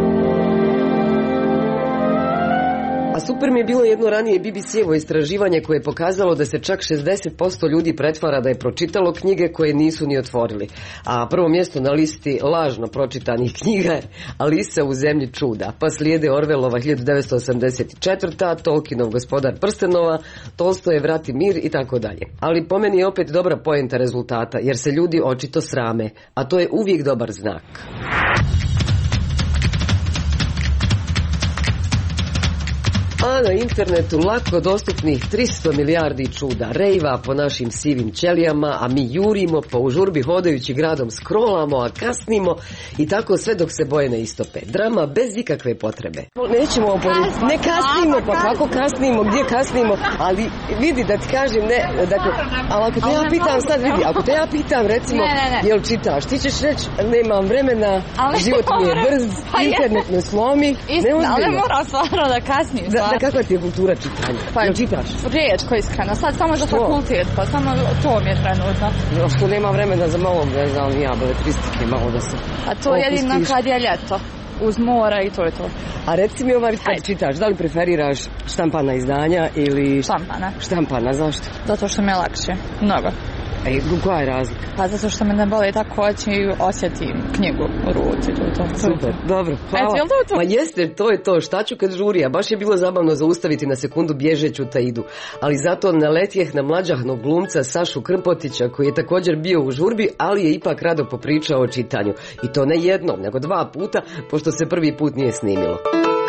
A super mi je bilo jedno ranije BBC-evo istraživanje koje je pokazalo da se čak 60% ljudi pretvara da je pročitalo knjige koje nisu ni otvorili. A prvo mjesto na listi lažno pročitanih knjiga je Alisa u zemlji čuda. Pa slijede Orwellova 1984, Tolkienov Gospodar prstenova, Tolstojev Rat i mir i tako dalje. Ali po meni je opet dobra poenta rezultata jer se ljudi očito srame, a to je uvijek dobar znak. A na internetu lako dostupnih 300 milijardi čuda, rejva po našim sivim ćelijama, a mi jurimo pa u žurbi hodajući gradom scrollamo, a kasnimo i tako sve dok se boje ne istope. Drama bez ikakve potrebe. Nećemo oporiti, ne kasnimo, pa kako kasnimo, gdje kasnimo, ali vidi da ti kažem, ne, dakle, ali ako te ja pitam sad, vidi, ako te ja pitam recimo, jel čitaš, ti ćeš reći, nemam vremena, život mi je brz, internet me slomi, neozbiljno. Ali moram stvarno da kasnim. Kakva ti je kultura čitanja? Pa jel čitaš? Rijetko iskreno, sad samo za fakultet, pa samo to mi je trenutno. Što nema vremena za malo, ne znam, beletristike, malo da se a to je jedino kad je ljeto, uz mora i to je to. A reci mi kad čitaš, da li preferiraš štampana izdanja ili... Štampana, zašto? Zato što mi je lakše, mnogo. Koja je razlika? Pa zato što me ne boli tako oči i osjetim knjigu u ruci. Super, dobro, hvala. Ma jeste, to je to, šta ću kad žurija, baš je bilo zabavno zaustaviti na sekundu bježeću Taidu, ali zato naletjeh na mlađahnog glumca Sašu Krmpotića koji je također bio u žurbi, ali je ipak rado popričao o čitanju. I to ne jednom, nego 2 puta, pošto se prvi put nije snimilo.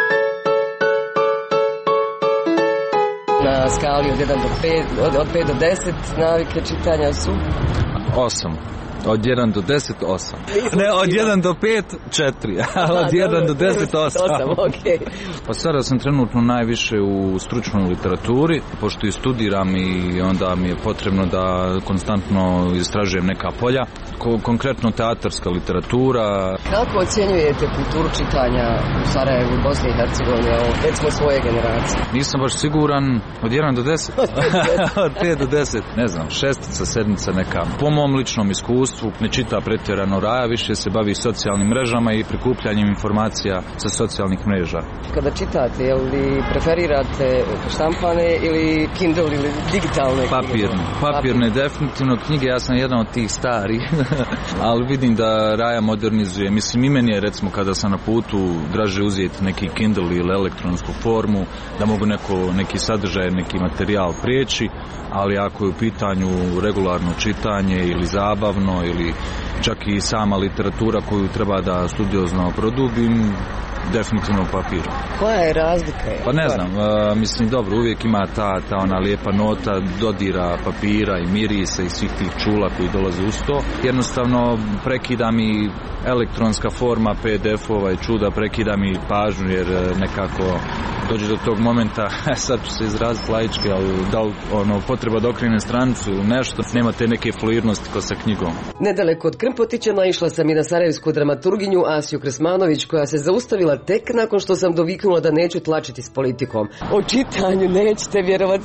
Na skali od 1 do 5, od 5 do 10 navike čitanja su? 8. Od 1 do 10, 8. Ne, od 1 do 5, 4. Ali od 1 do 10, 8. Okay. Pa sada sam trenutno najviše u stručnoj literaturi, pošto i studiram i onda mi je potrebno da konstantno istražujem neka polja. Konkretno teatarska literatura. Kako ocjenjujete kulturu čitanja u Sarajevu i Bosni i Hercegovini, recimo svoje generacije? Nisam baš siguran, od 1 do 10? Od 5 do 10, ne znam, 6, 7 neka. Po mom ličnom iskustvu iskustvu, ne čita pretjerano Raja, više se bavi socijalnim mrežama i prikupljanjem informacija sa socijalnih mreža. Kada čitate, je li preferirate štampane ili Kindle ili digitalne? Papirne definitivno knjige, ja sam jedan od tih starih, ali vidim da Raja modernizuje. Mislim, i meni je recimo kada sam na putu draže uzeti neki Kindle ili elektronsku formu, da mogu neki sadržaj, neki materijal prijeći, ali ako je u pitanju regularno čitanje ili zabavno ili čak i sama literatura koju treba da studiozno produbim, definitivno papir. Koja je razlika? Pa ne znam, mislim dobro, uvijek ima ta ona lijepa nota dodira papira i mirisa i svih tih čula koji dolaze uz to. Jednostavno prekida mi elektronska forma PDF-ova i čuda, prekida mi pažnju jer nekako dođe do tog momenta, sad ću se izraziti laički, ali da li potreba da okrenem stranicu ili nešto, nema te neke fluidnosti kao sa knjigom. Nedaleko od Krmpotića naišla sam i na sarajevsku dramaturginju Asiju Kresmanović, koja se zaustavila tek nakon što sam doviknula da neću tlačiti s politikom. O čitanju nećete vjerovati.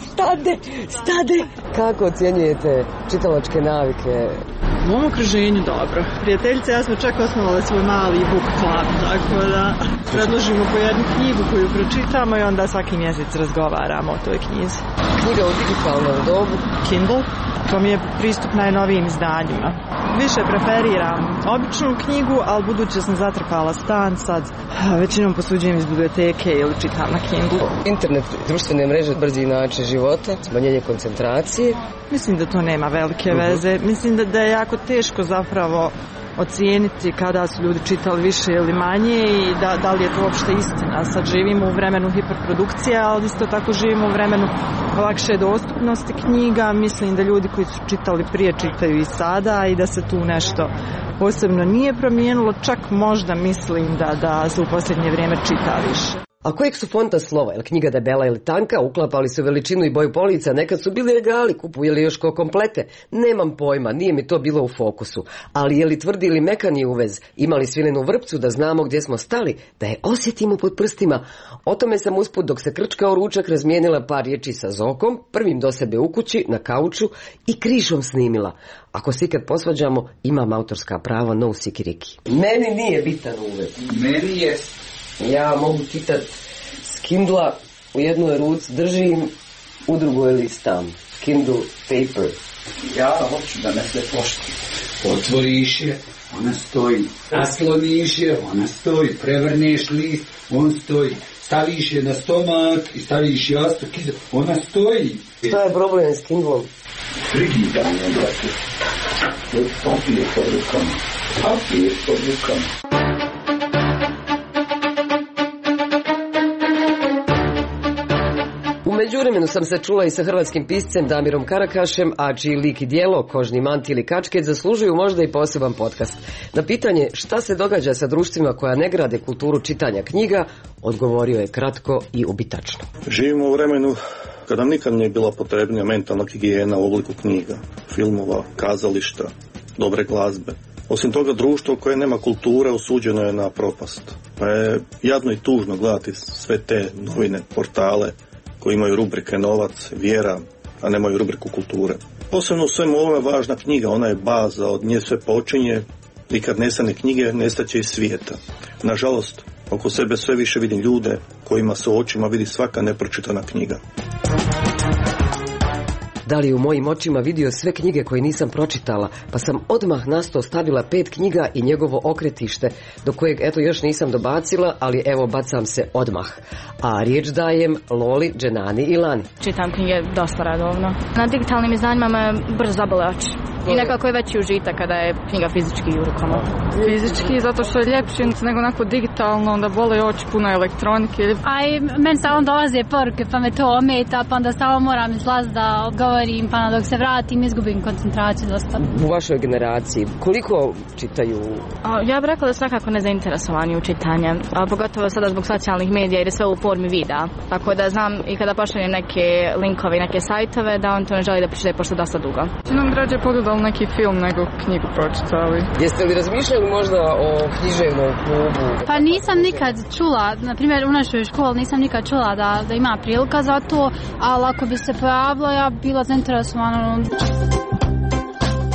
Stade! Kako ocjenjujete čitalačke navike? U mom okruženju dobro. Prijateljice, ja smo čak osnovali svoj mali book club, tako da predložimo po jednu knjigu koju pročitamo i onda svaki mjesec razgovaramo o toj knjizi. Knjiga u digitalnom dobu? Kindle. To mi je pristup najnovijim izdanjima. Više preferiram običnu knjigu, ali budući sam zatrpala stan, sad većinom posuđujem iz biblioteke ili čitam na Kindle. Internet, društvene mreže, brzi način života, smanjenje koncentracije. Mislim da to nema velike veze. Mislim da je jako teško zapravo ocijeniti kada su ljudi čitali više ili manje i da li je to uopšte istina. Sad živimo u vremenu hiperprodukcije, ali isto tako živimo u vremenu lakše dostupnosti knjiga. Mislim da ljudi koji su čitali prije čitaju i sada i da se tu nešto posebno nije promijenilo. Čak možda mislim da se u posljednje vrijeme čita više. A kojeg su fonta slova, ili knjiga debela ili tanka, uklapali su veličinu i boju polica, nekad su bili regali, kupujeli još ko komplete. Nemam pojma, nije mi to bilo u fokusu. Ali je li tvrdi ili mekani uvez, imali svilenu vrpcu da znamo gdje smo stali, da je osjetimo pod prstima. O tome sam usput dok se krčkao ručak razmijenila par riječi sa Zokom, prvim do sebe u kući, na kauču i križom snimila. Ako se ikad posvađamo, imam autorska prava, no sikiriki. Meni nije bitan uvez. Meni je... Ja mogu čitati s Kindla, u jednoj ruci držim, u drugoj listam. Kindle paper. Ja hoću da me se pošti. Otvoriš je, ona stoji. Nasloniš je, ona stoji. Prevrneš list, on stoji. Staviš je na stomak i staviš jastuk, ona stoji. Što je problem s Kindlom? Prigidanje, brate. Papir pod rukama. Papir pod rukama. U međuvremenu sam se čula i sa hrvatskim piscem Damirom Karakašem, a čiji lik i djelo, Kožni manti ili kačket, zaslužuju možda i poseban podcast. Na pitanje šta se događa sa društvima koja ne grade kulturu čitanja knjiga, odgovorio je kratko i ubitačno. Živimo u vremenu kada nikad nije bila potrebnija mentalna higijena u obliku knjiga, filmova, kazališta, dobre glazbe. Osim toga, društvo koje nema kulture osuđeno je na propast. Pa je jadno i tužno gledati sve te novine, portale koji imaju rubrike novac, vjera, a nemaju rubriku kulture. Posebno u svemu ovo je važna knjiga, ona je baza, od nje sve počinje i kad nestane knjige, nestaće i svijeta. Nažalost, oko sebe sve više vidim ljude kojima se u očima vidi svaka nepročitana knjiga. Da li u mojim očima vidio sve knjige koje nisam pročitala, pa sam odmah na sto stavila 5 knjiga i njegovo okretište, do kojeg eto još nisam dobacila, ali evo bacam se odmah. A riječ dajem Loli, Dženani i Lani. Čitam knjige dosta redovno. Na digitalnim izdanjima me brzo zabole oči. I nekako je veći užitak kada je knjiga fizički u rukama. Fizički, zato što je ljepši nego onako digitalno, onda bole oči, puno elektronike. A i meni stalno dolaze poruke, pa me to ometa, pa onda stalno moram izlaziti da govorim, pa dok se vratim izgubim koncentraciju dosta. U vašoj generaciji koliko čitaju? Ja bih rekla da su nekako nezainteresovani u čitanje, a pogotovo sada zbog socijalnih medija jer je sve u formi videa. Tako da znam i kada pošaljem neke linkove i neke sajtove da on to ne želi da pročita pošto dosta dugo. Nam rađe pogledali neki film nego knjigu pročitali. Jeste li razmišljali možda o književnom klubu? Pa nisam nikad čula, na primjer u našoj školi nisam nikad čula da ima prilika za to, ali ako bi se pojavilo ja bila zainteresovana.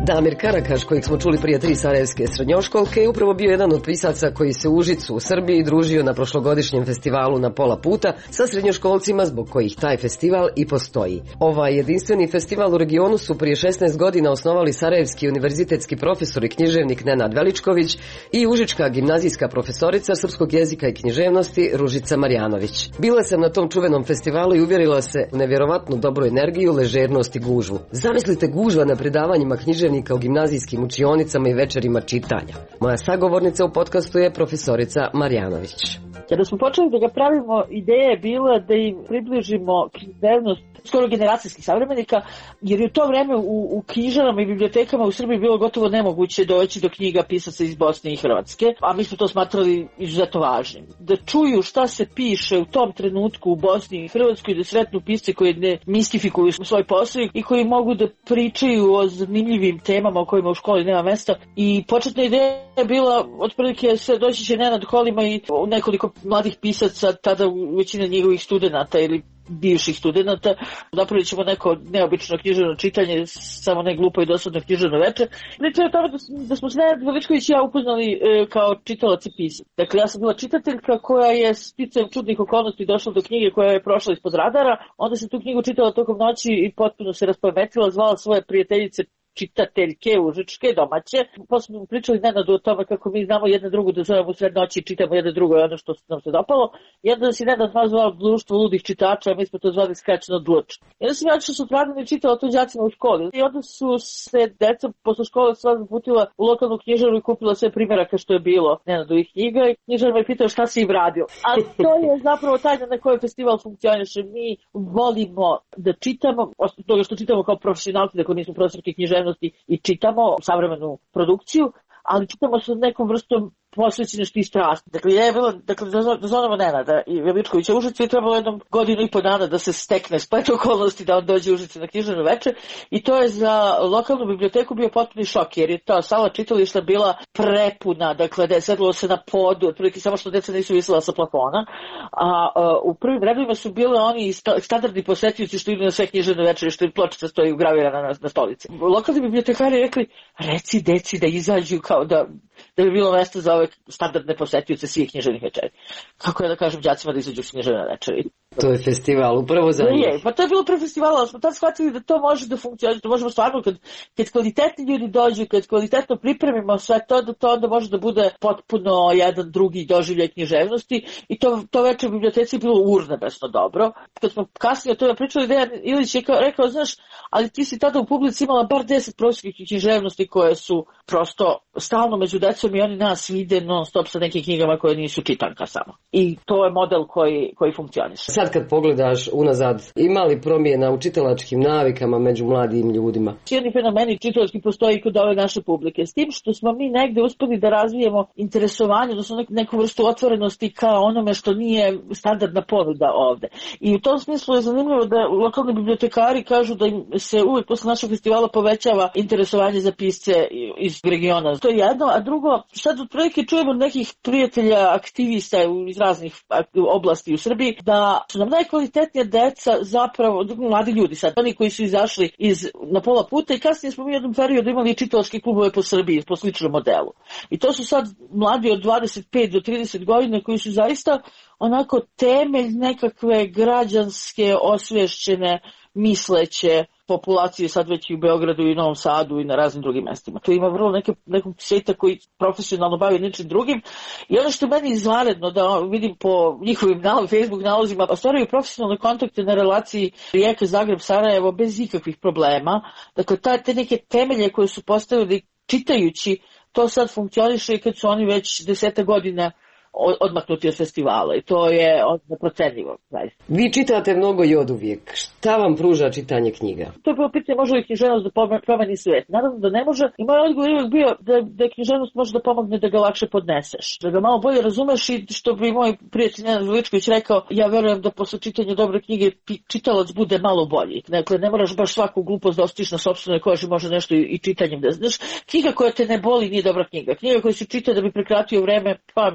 Damir Karakaš, kojeg smo čuli prije 3 sarajevske srednjoškolke, je upravo bio jedan od pisaca koji se u Užicu u Srbiji družio na prošlogodišnjem festivalu Na pola puta sa srednjoškolcima zbog kojih taj festival i postoji. Ovaj jedinstveni festival u regionu su prije 16 godina osnovali sarajevski univerzitetski profesor i književnik Nenad Veličković i užička gimnazijska profesorica srpskog jezika i književnosti Ružica Marjanović. Bila sam na tom čuvenom festivalu i uvjerila se u nevjerovatnu dobru energiju, ležernost i gužvu. Zamislite gužva na predavanjima književnika u gimnazijskim učionicama i večerima čitanja. Moja sagovornica u podcastu je profesorica Marjanović. Kada smo počeli da ga pravimo, ideja je bila da im približimo književnost skoro generacijskih savremenika, jer je u to vreme u knjižarama i bibliotekama u Srbiji bilo gotovo nemoguće doći do knjiga pisaca iz Bosne i Hrvatske, a mi smo to smatrali izuzetno važnim. Da čuju šta se piše u tom trenutku u Bosni i Hrvatskoj, da sretnu pisce koji ne mistifikuju svoj posao i koji mogu da pričaju o zanimljivim temama o kojima u školi nema mesta. I početna ideja je bila, otprilike se doći će Nenad Kolima i nekoliko mladih pisaca, tada većina njegovih studenata ili bivših studenata, napravit ćemo neko neobično književno čitanje, samo ne glupo i dosadno književno veče. Priča je o tome da smo se Nenad Veličković i ja upoznali kao čitalac i pisac. Dakle, ja sam bila čitateljka koja je sticajem čudnih okolnosti došla do knjige koja je prošla ispod radara, onda sam tu knjigu čitala tokom noći i potpuno se raspametila, zvala svoje prijateljice čitateljke užičke, domaće. Posle smo pričali Nenadu o tome kako mi znamo jedna drugu da zovemo sred noći i čitamo jedna drugo ono što nam se dopalo. Jedan si Nenad nazvao društvo ludih čitača, a mi smo to zvali skraćeno DLUČ. Jedan sam ja što su pravljeno i čitala to đacima u školi. I onda su se deca posle škole sva zaputila u lokalnu knjižaru i kupila sve primjeraka što je bilo Nenadovih knjiga i knjižar me pitao šta si im radio. A to je zapravo tajna na kojoj festival funkcioniše. Mi volimo da čitamo, osim toga što čitamo kao profesionalci, dakle nismo profesorki književnosti i čitamo savremenu produkciju, ali čitamo sa nekom vrstom posvećenosti i strasti. Dakle, ja je bilo, da zovemo Nenada i Veličkovića u Užicu i trebalo jednom godinu i po dana da se stekne splet okolnosti da on dođe u Užicu na književno veče i to je za lokalnu biblioteku bio potpuni šok, jer je ta sala čitališta bila prepuna, dakle, da je sedlo se na podu, otprilike samo što deca nisu visela sa plafona, a u prvim redovima su bile oni standardni posetioci što idu na sve književne večere, što im pločica stoji ugravirana na stolici. Lokalni bibliotekari rekli, reci deci da izađu kao da bi bilo mjesto za ove standardne posetioce svih književnih večeri. Kako ja da kažem đacima da izađu s književne večeri? To je festival, upravo za njih. Pa to je bilo pre festivala, ali smo tad shvatili da to može da funkcionira, da možemo stvarno, kad kvalitetni ljudi dođu, kad kvalitetno pripremimo sve to, da to onda može da bude potpuno jedan drugi doživljaj književnosti i to večer u biblioteci je bilo urnebesno dobro. Kad smo kasnije o tome pričali, Dejan Ilić je rekao, znaš, ali ti si tada u publici imala bar 10 profesorskih književnosti koje su prosto stalno među decom i oni nas vide non stop sa nekim knjigama koje nisu čitanka samo. I to je model koji funkcioniše. Sad kad pogledaš unazad, ima li promjena u čitalačkim navikama među mladim ljudima? Jedni fenomeni čitalački postoji kod ove naše publike. S tim što smo mi negde uspeli da razvijemo interesovanje, odnosno neku vrstu otvorenosti kao onome što nije standardna ponuda ovde. I u tom smislu je zanimljivo da lokalni bibliotekari kažu da im se uvijek posle našeg festivala povećava interesovanje za pisce iz regiona. To je jedno, a drugo, sad otprilike čujemo nekih prijatelja, aktivista iz raznih oblasti u Srbiji, da su nam najkvalitetnija deca zapravo, mladi ljudi sad, oni koji su izašli na pola puta i kasnije smo mi u jednom periodu imali čitalačke klubove po Srbiji, po sličnom modelu. I to su sad mladi od 25 do 30 godina koji su zaista onako temelj nekakve građanske, osvješćene, misleće populacije sad već i u Beogradu i Novom Sadu i na raznim drugim mestima. Tu ima vrlo nekog sveta koji profesionalno bavi ničim drugim i ono što meni izvanredno da vidim po njihovim Facebook nalozima, ostvaruju profesionalne kontakte na relaciji Rijeka, Zagreb, Sarajevo bez ikakvih problema. Dakle, te neke temelje koje su postavili čitajući, to sad funkcioniše i kad su oni već 10 godina odmaknuti od festivala i to je neprocenljivo. Vi čitate mnogo i oduvijek. Šta vam pruža čitanje knjiga? To je bilo pitanje može li književnost da promeni svijet. Naravno da ne može i moj odgovor je uvijek bio da književnost može da pomogne da ga lakše podneseš. Da ga malo bolje razumeš i što bi moj prijatelj Nenad Veličković rekao, ja verujem da posle čitanja dobre knjige čitalac bude malo bolji. Dakle, ne moraš baš svaku glupost da ostiš na sopstvenoj koži, može nešto i čitanjem da znaš. Knjiga koja te ne boli nije dobra knjiga. Knjiga koja se čita da bi prekratio vreme, pa misli ja bolje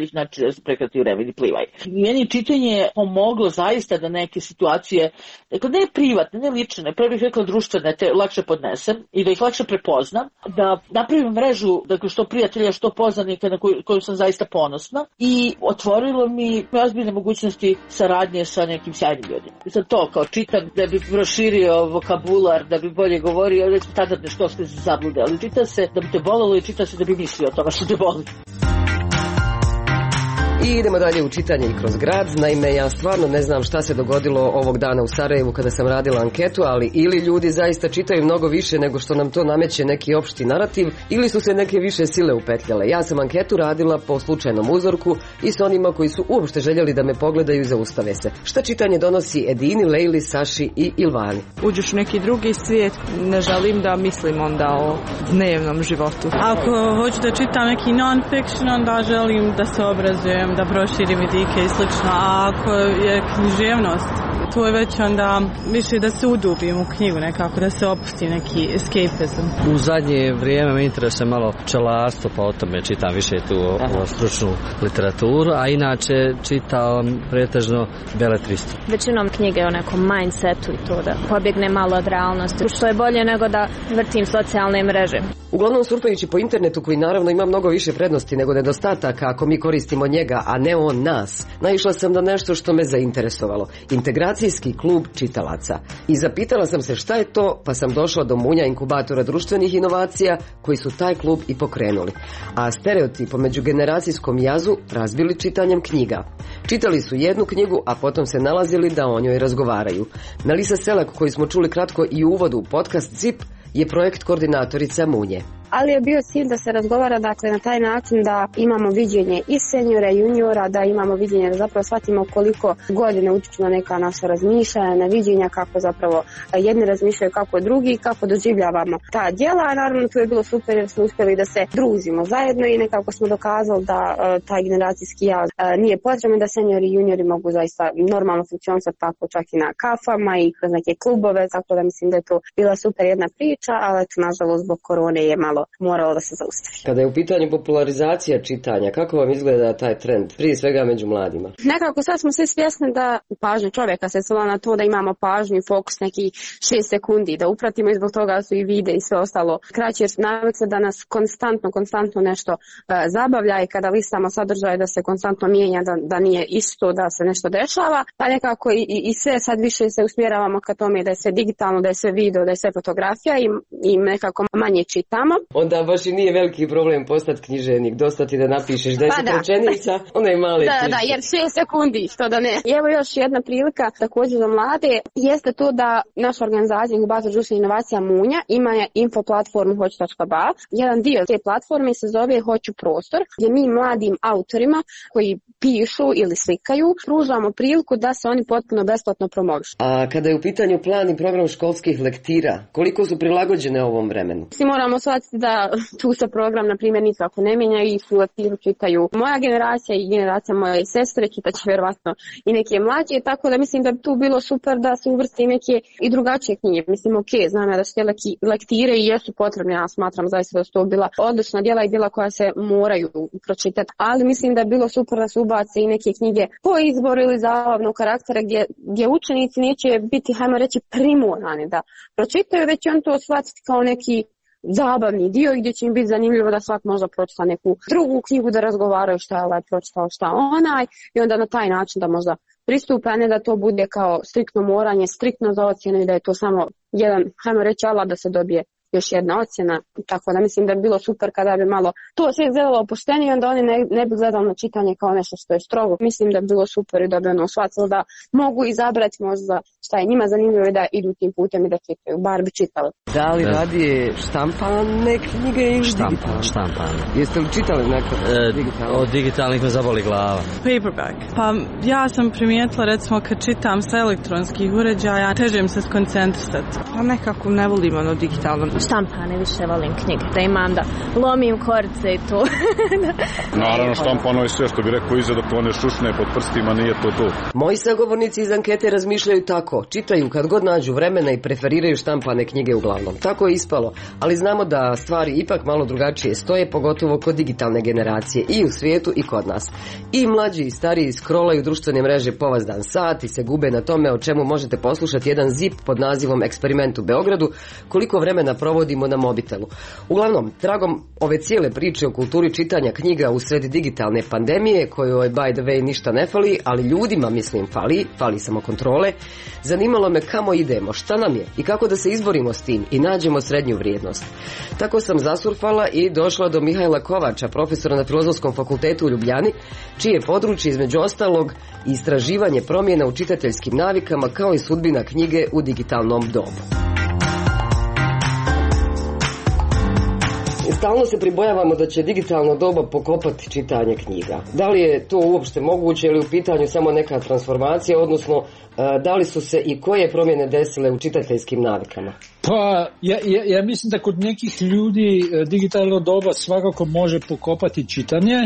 najbolji način da se prekrati vreme i plivaj. Meni čitanje je pomoglo zaista da neke situacije, dakle ne privatne, ne lične, prvo bih rekla društvene, te lakše podnesem i da ih lakše prepoznam, da napravim mrežu, dakle što prijatelja, što poznanika na koju sam zaista ponosna i otvorilo mi ozbiljne mogućnosti saradnje sa nekim sjajnim ljudima. I sad to kao čitam da bi proširio vokabular, da bi bolje govorio, već tada nešto ste se zablude, ali čita se da bi te bolelo i čita se da bi mislio o tome što te boli. I idemo dalje u čitanje i kroz grad. Naime, ja stvarno ne znam šta se dogodilo ovog dana u Sarajevu kada sam radila anketu, ali ili ljudi zaista čitaju mnogo više nego što nam to nameće neki opšti narativ, ili su se neke više sile upetljale. Ja sam anketu radila po slučajnom uzorku i s onima koji su uopšte željeli da me pogledaju i zaustave se. Šta čitanje donosi Edini, Lejli, Saši i Ilvani? Uđeš u neki drugi svijet, ne želim da mislim onda o dnevnom životu. Ako hoću da čitam neki non-fiction, onda želim da se obrazujem, da proširim vidike i slično, a ako je književnost, to je već onda više da se udubim u knjigu nekako, da se opusti neki escapism. U zadnje vrijeme me interesuje malo pčelarstvo, pa o tome čitam više tu o stručnu literaturu, a inače čitam pretežno beletristu. Većinom knjige o nekom mindsetu i to da pobjegne malo od realnosti, što je bolje nego da vrtim socijalne mreže. Uglavnom surfajući po internetu, koji naravno ima mnogo više prednosti nego nedostataka ako mi koristimo njega, a ne on nas, naišla sam na nešto što me zainteresovalo. Integracijski klub čitalaca. I zapitala sam se šta je to, pa sam došla do munja inkubatora društvenih inovacija koji su taj klub i pokrenuli. A stereotip o međugeneracijskom jazu razbili čitanjem knjiga. Čitali su jednu knjigu, a potom se nalazili da o njoj razgovaraju. Melisa Selak, koju smo čuli kratko i u uvodu u podcast ZIP, je projekt koordinatorica Munje. Ali je bio cilj da se razgovara, dakle, na taj način da imamo viđenje i seniora i juniora, da imamo viđenje da zapravo shvatimo koliko godine utiču na neka naša razmišljanja, na viđenja, kako zapravo jedni razmišljaju kako drugi, kako doživljavamo ta djela, a naravno tu je bilo super jer smo uspjeli da se družimo zajedno i nekako smo dokazali da taj generacijski jaz nije potrebno, da seniori i juniori mogu zaista normalno funkcionisati tako čak i na kafama i kroz neke klubove, tako da mislim da je to bila super jedna priča, ali eto, nažalost zbog korone je malo moralo da se zaustavi. Kada je u pitanju popularizacija čitanja, kako vam izgleda taj trend, prije svega među mladima? Nekako sad smo svi svjesni da pažnja čovjeka se svela na to da imamo pažnju i fokus neki 6 sekundi, da upratimo i zbog toga su i vide i sve ostalo kraće, jer navikli da nas konstantno nešto zabavlja i kada listamo sadržaje da se konstantno mijenja, da nije isto, da se nešto dešava, pa nekako i sve sad više se usmjeravamo ka tome da je sve digitalno, da je sve video, da je sve fotografija i nekako manje čitamo. Onda baš i nije veliki problem postati književnik, dosta ti da napišeš 10 rečenica, onaj mali piši. Da, jer 6 sekundi, što da ne. I evo još jedna prilika također za mlade, jeste to da naša organizacija Inkubator društvenih inovacija Munja ima info platformu hoću.ba. Jedan dio te platforme se zove Hoću prostor, gdje mi mladim autorima koji pišu ili slikaju pružamo priliku da se oni potpuno besplatno promovišu. A kada je u pitanju plan i program školskih lektira, koliko su prilagođene ovom vremenu? Svi moramo shvatiti da tu se program, na primjer, nikako ne mijenja i su lektiru čitaju moja generacija i generacija moje sestre, čitaće vjerovatno i neke mlađe, tako da mislim da bi tu bilo super da se uvrsti neke i drugačije knjige. Mislim, ok, znam ja da su te lektire i jesu potrebne, ja smatram zaista da su to bila odlična djela i djela koja se moraju pročitati, ali mislim da je bilo super da se ubace i neke knjige po izboru ili zabavnog karaktera gdje učenici neće biti, hajmo reći, primorani da pročitaju, već on to shvatiti kao neki zabavni dio gdje će im biti zanimljivo da svak možda pročita neku drugu knjigu, da razgovaraju šta je ovaj pročitao, šta onaj, i onda na taj način da možda pristupe, a ne da to bude kao striktno moranje, striktno za ocjenu i da je to samo jedan, hajmo reći, alat da se dobije još jedna ocjena, tako da mislim da bi bilo super kada bi malo to sve izgledalo opuštenije, onda oni ne bi gledali na čitanje kao nešto što je strogo. Mislim da bi bilo super i da bi ono shvatilo da mogu izabrati možda šta je njima zanimljivo i da idu tim putem i da čitaju, bar bi čitali. Da li radije štampane knjige ili digitalne? Štampane. Jeste li čitali nekako digitalno? Od digitalnih me zaboli glava. Paperback. Pa ja sam primijetila, recimo, kad čitam sa elektronskih uređaja, teže im se skoncentrisati. Pa nekako ne volim ono digitalno. štampane više volim knjige, da imam da lomim korce i to. Naravno štampano je sve, što bi rekao iza dok to ne šušne pod prstima, nije to to. Moji sagovornici iz ankete razmišljaju tako, čitaju kad god nađu vremena i preferiraju štampane knjige uglavnom. Tako je ispalo, ali znamo da stvari ipak malo drugačije stoje, pogotovo kod digitalne generacije i u svijetu i kod nas. I mlađi i stariji scrollaju društvene mreže povazdan sat i se gube na tome o čemu možete poslušati jedan zip pod nazivom Eksperiment u Beogradu, koliko vremena provodimo na mobitelu. Uglavnom, tragom ove cijele priče o kulturi čitanja knjiga u sred digitalne pandemije, kojoj by the way ništa ne fali, ali ljudima mislim fali samo kontrole, zanimalo me kamo idemo, šta nam je i kako da se izborimo s tim i nađemo srednju vrijednost. Tako sam zasurfala i došla do Mihajla Kovača, profesora na Filozofskom fakultetu u Ljubljani, čije područje između ostalog istraživanje promjena u čitateljskim navikama kao i sudbina knjige u digitalnom dobu. Stalno se pribojavamo da će digitalno doba pokopati čitanje knjiga. Da li je to uopšte moguće ili u pitanju samo neka transformacija, odnosno da li su se i koje promjene desile u čitateljskim navikama? Pa, ja mislim da kod nekih ljudi digitalno doba svakako može pokopati čitanje,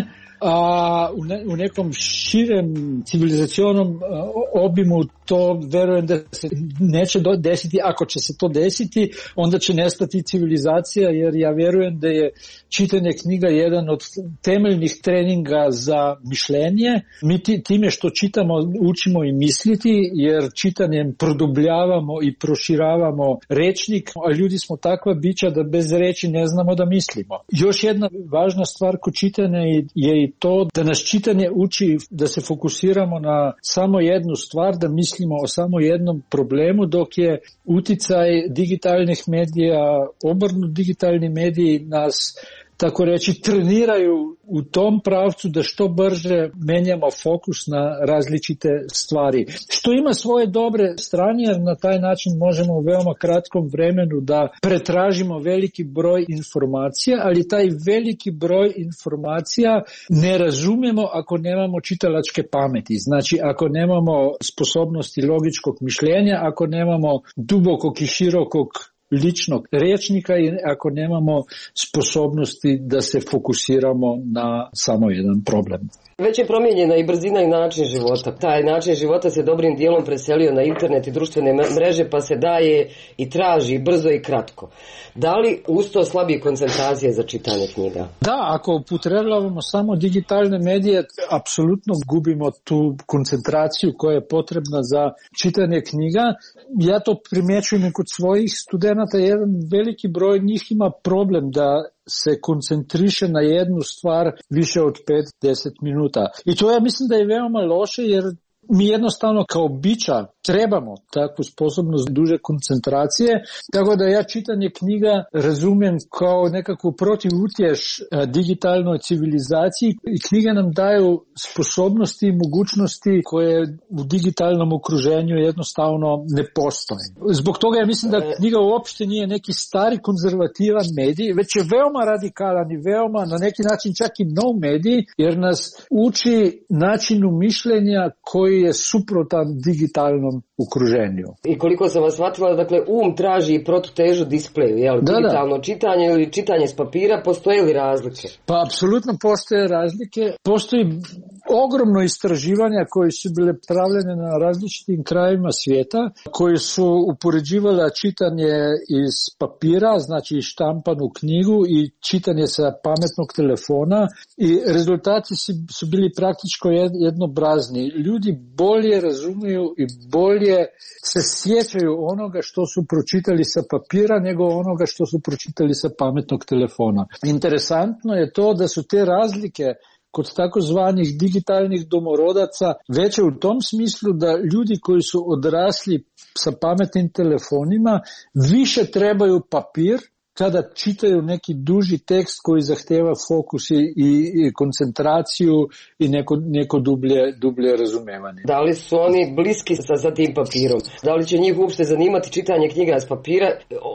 a u nekom širem civilizacionom obimu to verujem da se neće desiti. Ako će se to desiti, onda će nestati civilizacija, jer ja verujem da je čitanje knjiga jedan od temeljnih treninga za mišljenje. Mi time što čitamo učimo i misliti, jer čitanjem produbljavamo i proširavamo rečnik, a ljudi smo takva bića da bez reči ne znamo da mislimo. Još jedna važna stvar kod čitanja je i to da nas čitanje uči da se fokusiramo na samo jednu stvar, da mislimo o samo jednom problemu, dok je uticaj digitalnih medija, obrnut digitalni mediji nas tako reći treniraju u tom pravcu da što brže menjamo fokus na različite stvari. Što ima svoje dobre strane, jer na taj način možemo u veoma kratkom vremenu da pretražimo veliki broj informacija, ali taj veliki broj informacija ne razumijemo ako nemamo čitalačke pameti. Znači, ako nemamo sposobnosti logičkog mišljenja, ako nemamo dubokog i širokog ličnog rječnika i ako nemamo sposobnosti da se fokusiramo na samo jedan problem. Već je promijenjena i brzina i način života. Taj način života se dobrim dijelom preselio na internet i društvene mreže, pa se daje i traži brzo i kratko. Da li uz to slabije koncentracije za čitanje knjiga? Da, ako upotrebljavamo samo digitalne medije, apsolutno gubimo tu koncentraciju koja je potrebna za čitanje knjiga. Ja to primjećujem i kod svojih studenata. Jedan veliki broj njih ima problem da se koncentriše na jednu stvar više od 5-10 minuta. I to ja mislim da je veoma loše, jer mi jednostavno kao bića trebamo takvu sposobnost duže koncentracije, tako da ja čitanje knjiga razumijem kao nekakvu protivutješ digitalnoj civilizaciji i knjige nam daju sposobnosti i mogućnosti koje u digitalnom okruženju jednostavno ne postoje. Zbog toga ja mislim da knjiga uopšte nije neki stari konzervativan medij, već je veoma radikalan i veoma na neki način čak i nov medij, jer nas uči načinu mišljenja koji je suprotan digitalnom okruženju. I koliko sam vas shvatila, dakle, traži i protutežu displeju, jel? Digitalno čitanje ili čitanje s papira, postoje li razlike? Pa, apsolutno postoje razlike. Postoji ogromno istraživanja koje su bile pravljene na različitim krajevima svijeta, koje su upoređivala čitanje iz papira, znači štampanu knjigu, i čitanje sa pametnog telefona, i rezultati su bili praktički jednobrazni. Ljudi bolje razumiju i bolje se sjećaju onoga što su pročitali sa papira nego onoga što su pročitali sa pametnog telefona. Interesantno je to da su te razlike kod takozvanih digitalnih domorodaca veće u tom smislu da ljudi koji su odrasli sa pametnim telefonima više trebaju papir kada čitaju neki duži tekst koji zahteva fokus i koncentraciju i neko dublje razumevanje. Da li su oni bliski sa tim papirom? Da li će njih uopšte zanimati čitanje knjiga s papira?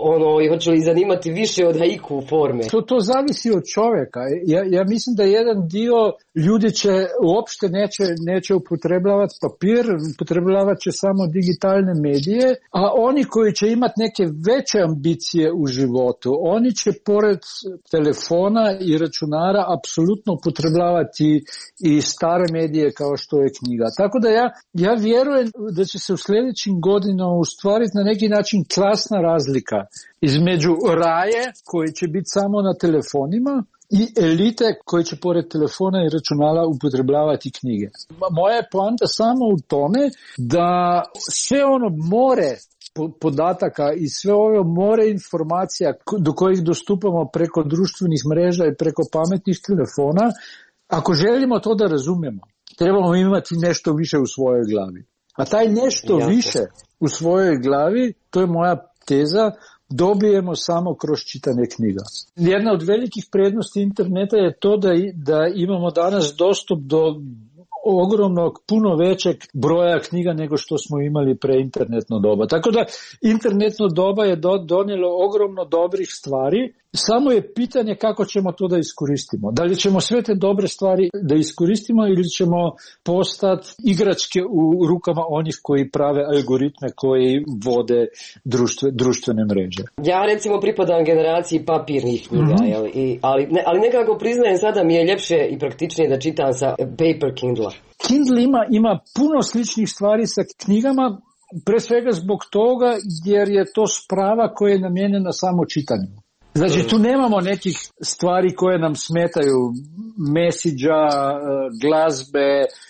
I hoće li zanimati više od haiku forme? To zavisi od čovjeka. Ja mislim da jedan dio ljudi će uopšte neće upotrebljavati papir, upotrebljavat će samo digitalne medije, a oni koji će imati neke veće ambicije u životu, nego oni će pored telefona i računara apsolutno upotrebljavati i stare medije kao što je knjiga. Tako da ja vjerujem da će se u sljedećim godinama ustvariti na neki način klasna razlika između raje koji će biti samo na telefonima i elite koji će pored telefona i računala upotrebljavati knjige. Moja je poanta samo u tome da sve ono more podataka i sve ove more informacija do kojih dostupamo preko društvenih mreža i preko pametnih telefona, ako želimo to da razumemo, trebamo imati nešto više u svojoj glavi. A taj nešto više u svojoj glavi, to je moja teza, dobijemo samo kroz čitanje knjiga. Jedna od velikih prednosti interneta je to da imamo danas dostup do ogromnog, puno većeg broja knjiga nego što smo imali pre internetno doba. Tako da internetno doba je donijelo ogromno dobrih stvari, samo je pitanje kako ćemo to da iskoristimo. Da li ćemo sve te dobre stvari da iskoristimo ili ćemo postati igračke u rukama onih koji prave algoritme koji vode društvene mreže. Ja recimo pripadam generaciji papirnih knjiga, ali nekako priznajem sada mi je ljepše i praktičnije da čitam sa paper Kindle. Kindle ima puno sličnih stvari sa knjigama, pre svega zbog toga jer je to sprava koja je namijenjena samo čitanju. Znači tu nemamo nekih stvari koje nam smetaju, mesidža, glazbe,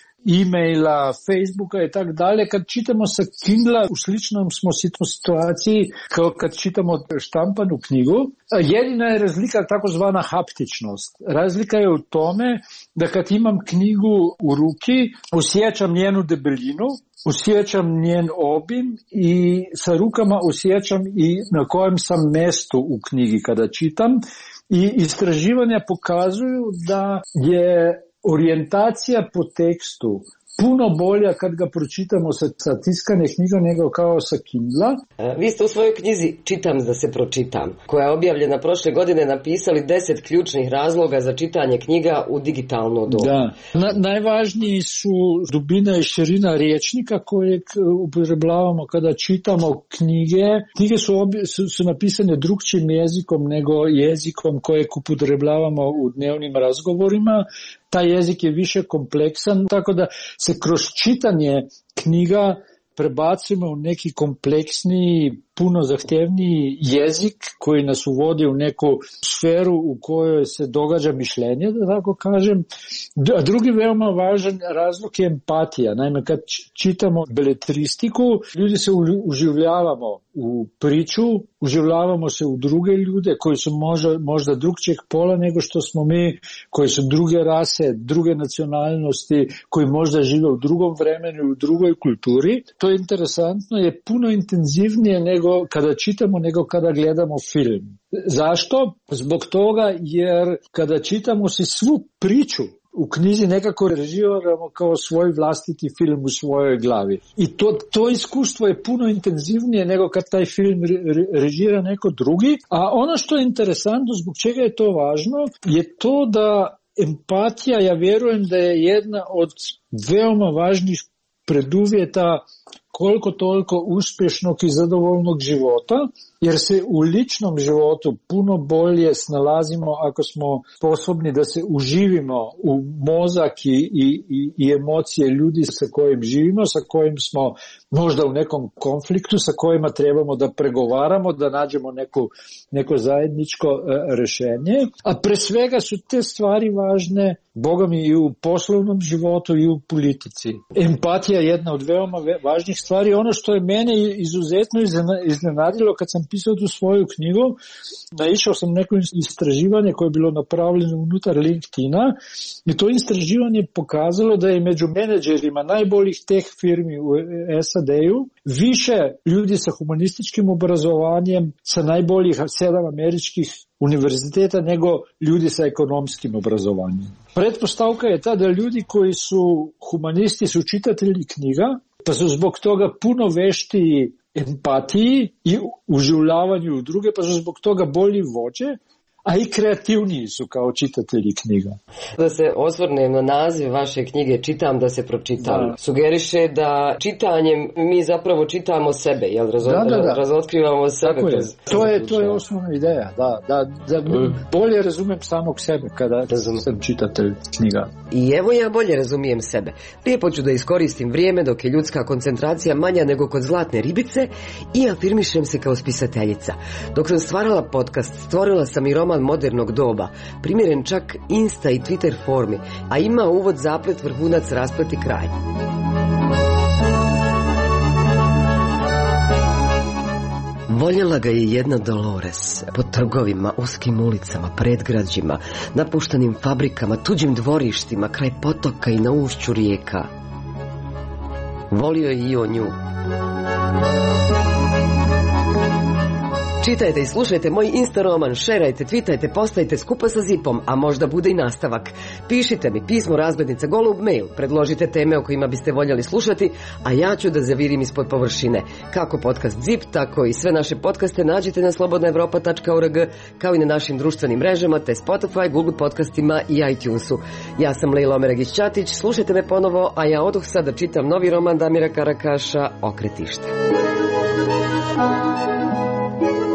e-maila, Facebooka i tako dalje. Kad čitamo sa Kindla u sličnom smo situaciji kao kad čitamo štampanu knjigu. Jedina je razlika takozvana haptičnost. Razlika je u tome da kad imam knjigu u ruki osjećam njenu debelinu, osjećam njen obim i sa rukama osjećam i na kojem sam mjestu u knjigi kada čitam. I istraživanja pokazuju da je orijentacija po tekstu puno bolja kad ga pročitamo sa tiskane knjiga nego kao sa Kindla. Vi ste u svojoj knjizi Čitam da se pročitam, koja je objavljena prošle godine, napisali 10 ključnih razloga za čitanje knjiga u digitalno dobu. Da. Najvažniji su dubina i širina rječnika kojeg upotrebljavamo kada čitamo knjige. Knjige su napisane drugčijim jezikom nego jezikom kojeg upotrebljavamo u dnevnim razgovorima. Taj jezik je više kompleksan, tako da se kroz čitanje knjiga prebacimo u neki kompleksniji, puno zahtevniji jezik koji nas uvodi u neku sferu u kojoj se događa mišljenje, da tako kažem. A drugi veoma važan razlog je empatija. Naime, kad čitamo beletristiku, ljudi se uživljavamo u priču, uživljavamo se u druge ljude koji su možda drugčijeg pola nego što smo mi, koji su druge rase, druge nacionalnosti, koji možda žive u drugom vremenu, u drugoj kulturi. To je interesantno, je puno intenzivnije nego kada čitamo, nego kada gledamo film. Zašto? Zbog toga jer kada čitamo si svu priču u knjizi nekako režiramo kao svoj vlastiti film u svojoj glavi. I to iskustvo je puno intenzivnije nego kad taj film režira neko drugi. A ono što je interesantno, zbog čega je to važno, je to da empatija, ja vjerujem da je jedna od veoma važnih preduvjeta koliko toliko uspješnog i zadovoljnog života, jer se u ličnom životu puno bolje snalazimo ako smo sposobni da se uživimo u mozak i emocije ljudi sa kojim živimo, sa kojim smo možda u nekom konfliktu, sa kojima trebamo da pregovaramo, da nađemo neko zajedničko rješenje. A pre svega su te stvari važne, Boga mi, i u poslovnom životu i u politici. Empatija je jedna od veoma važnih stvari. Ono što je mene izuzetno iznenadilo kad sam pisao tu svoju knjigu, naišao sam neko istraživanje koje je bilo napravljeno unutar LinkedIna i to istraživanje pokazalo da je među menadžerima najboljih teh firmi u SAD-u više ljudi sa humanističkim obrazovanjem sa najboljih 7 američkih univerziteta nego ljudi sa ekonomskim obrazovanjem. Pretpostavka je ta da ljudi koji su humanisti su čitatelji knjiga, pa su zbog toga puno veštiji empatiji i uživljavanju u druge, pa su zbog toga bolji vođe, a i kreativniji su kao čitatelji knjiga. Da se osvrnem na naziv vaše knjige Čitam da se pročitam. Da. Sugeriše da čitanjem mi zapravo čitamo sebe, jel? Razotkrivamo sebe. To je osnovna ideja, da bolje razumem samog sebe kada sam čitatelj knjiga. I evo ja bolje razumijem sebe. Lijepo ću da iskoristim vrijeme dok je ljudska koncentracija manja nego kod zlatne ribice i afirmišem se kao spisateljica. Dok sam stvarala podcast, stvorila sam i roman modernog doba, primjeren čak Insta i Twitter formi, a ima uvod, zaplet, vrhunac, rasplet i kraj. Voljela ga je jedna Dolores, po trgovima, uskim ulicama, predgrađima, napuštenim fabrikama, tuđim dvorištima, kraj potoka i na ušću rijeka. Volio je i on nju. Čitajte i slušajte moj Insta roman, šerajte, twitajte, postajte skupa sa Zipom, a možda bude i nastavak. Pišite mi pismo razglednica golub mail, predložite teme o kojima biste voljeli slušati, a ja ću da zavirim ispod površine. Kako podcast Zip, tako i sve naše podcaste nađete na slobodnaevropa.org, kao i na našim društvenim mrežama, te Spotify, Google podcastima i iTunesu. Ja sam Lejla Omeregić-Ćatić, slušajte me ponovo, a ja odoh sad da čitam novi roman Damira Karakaša, Okretište.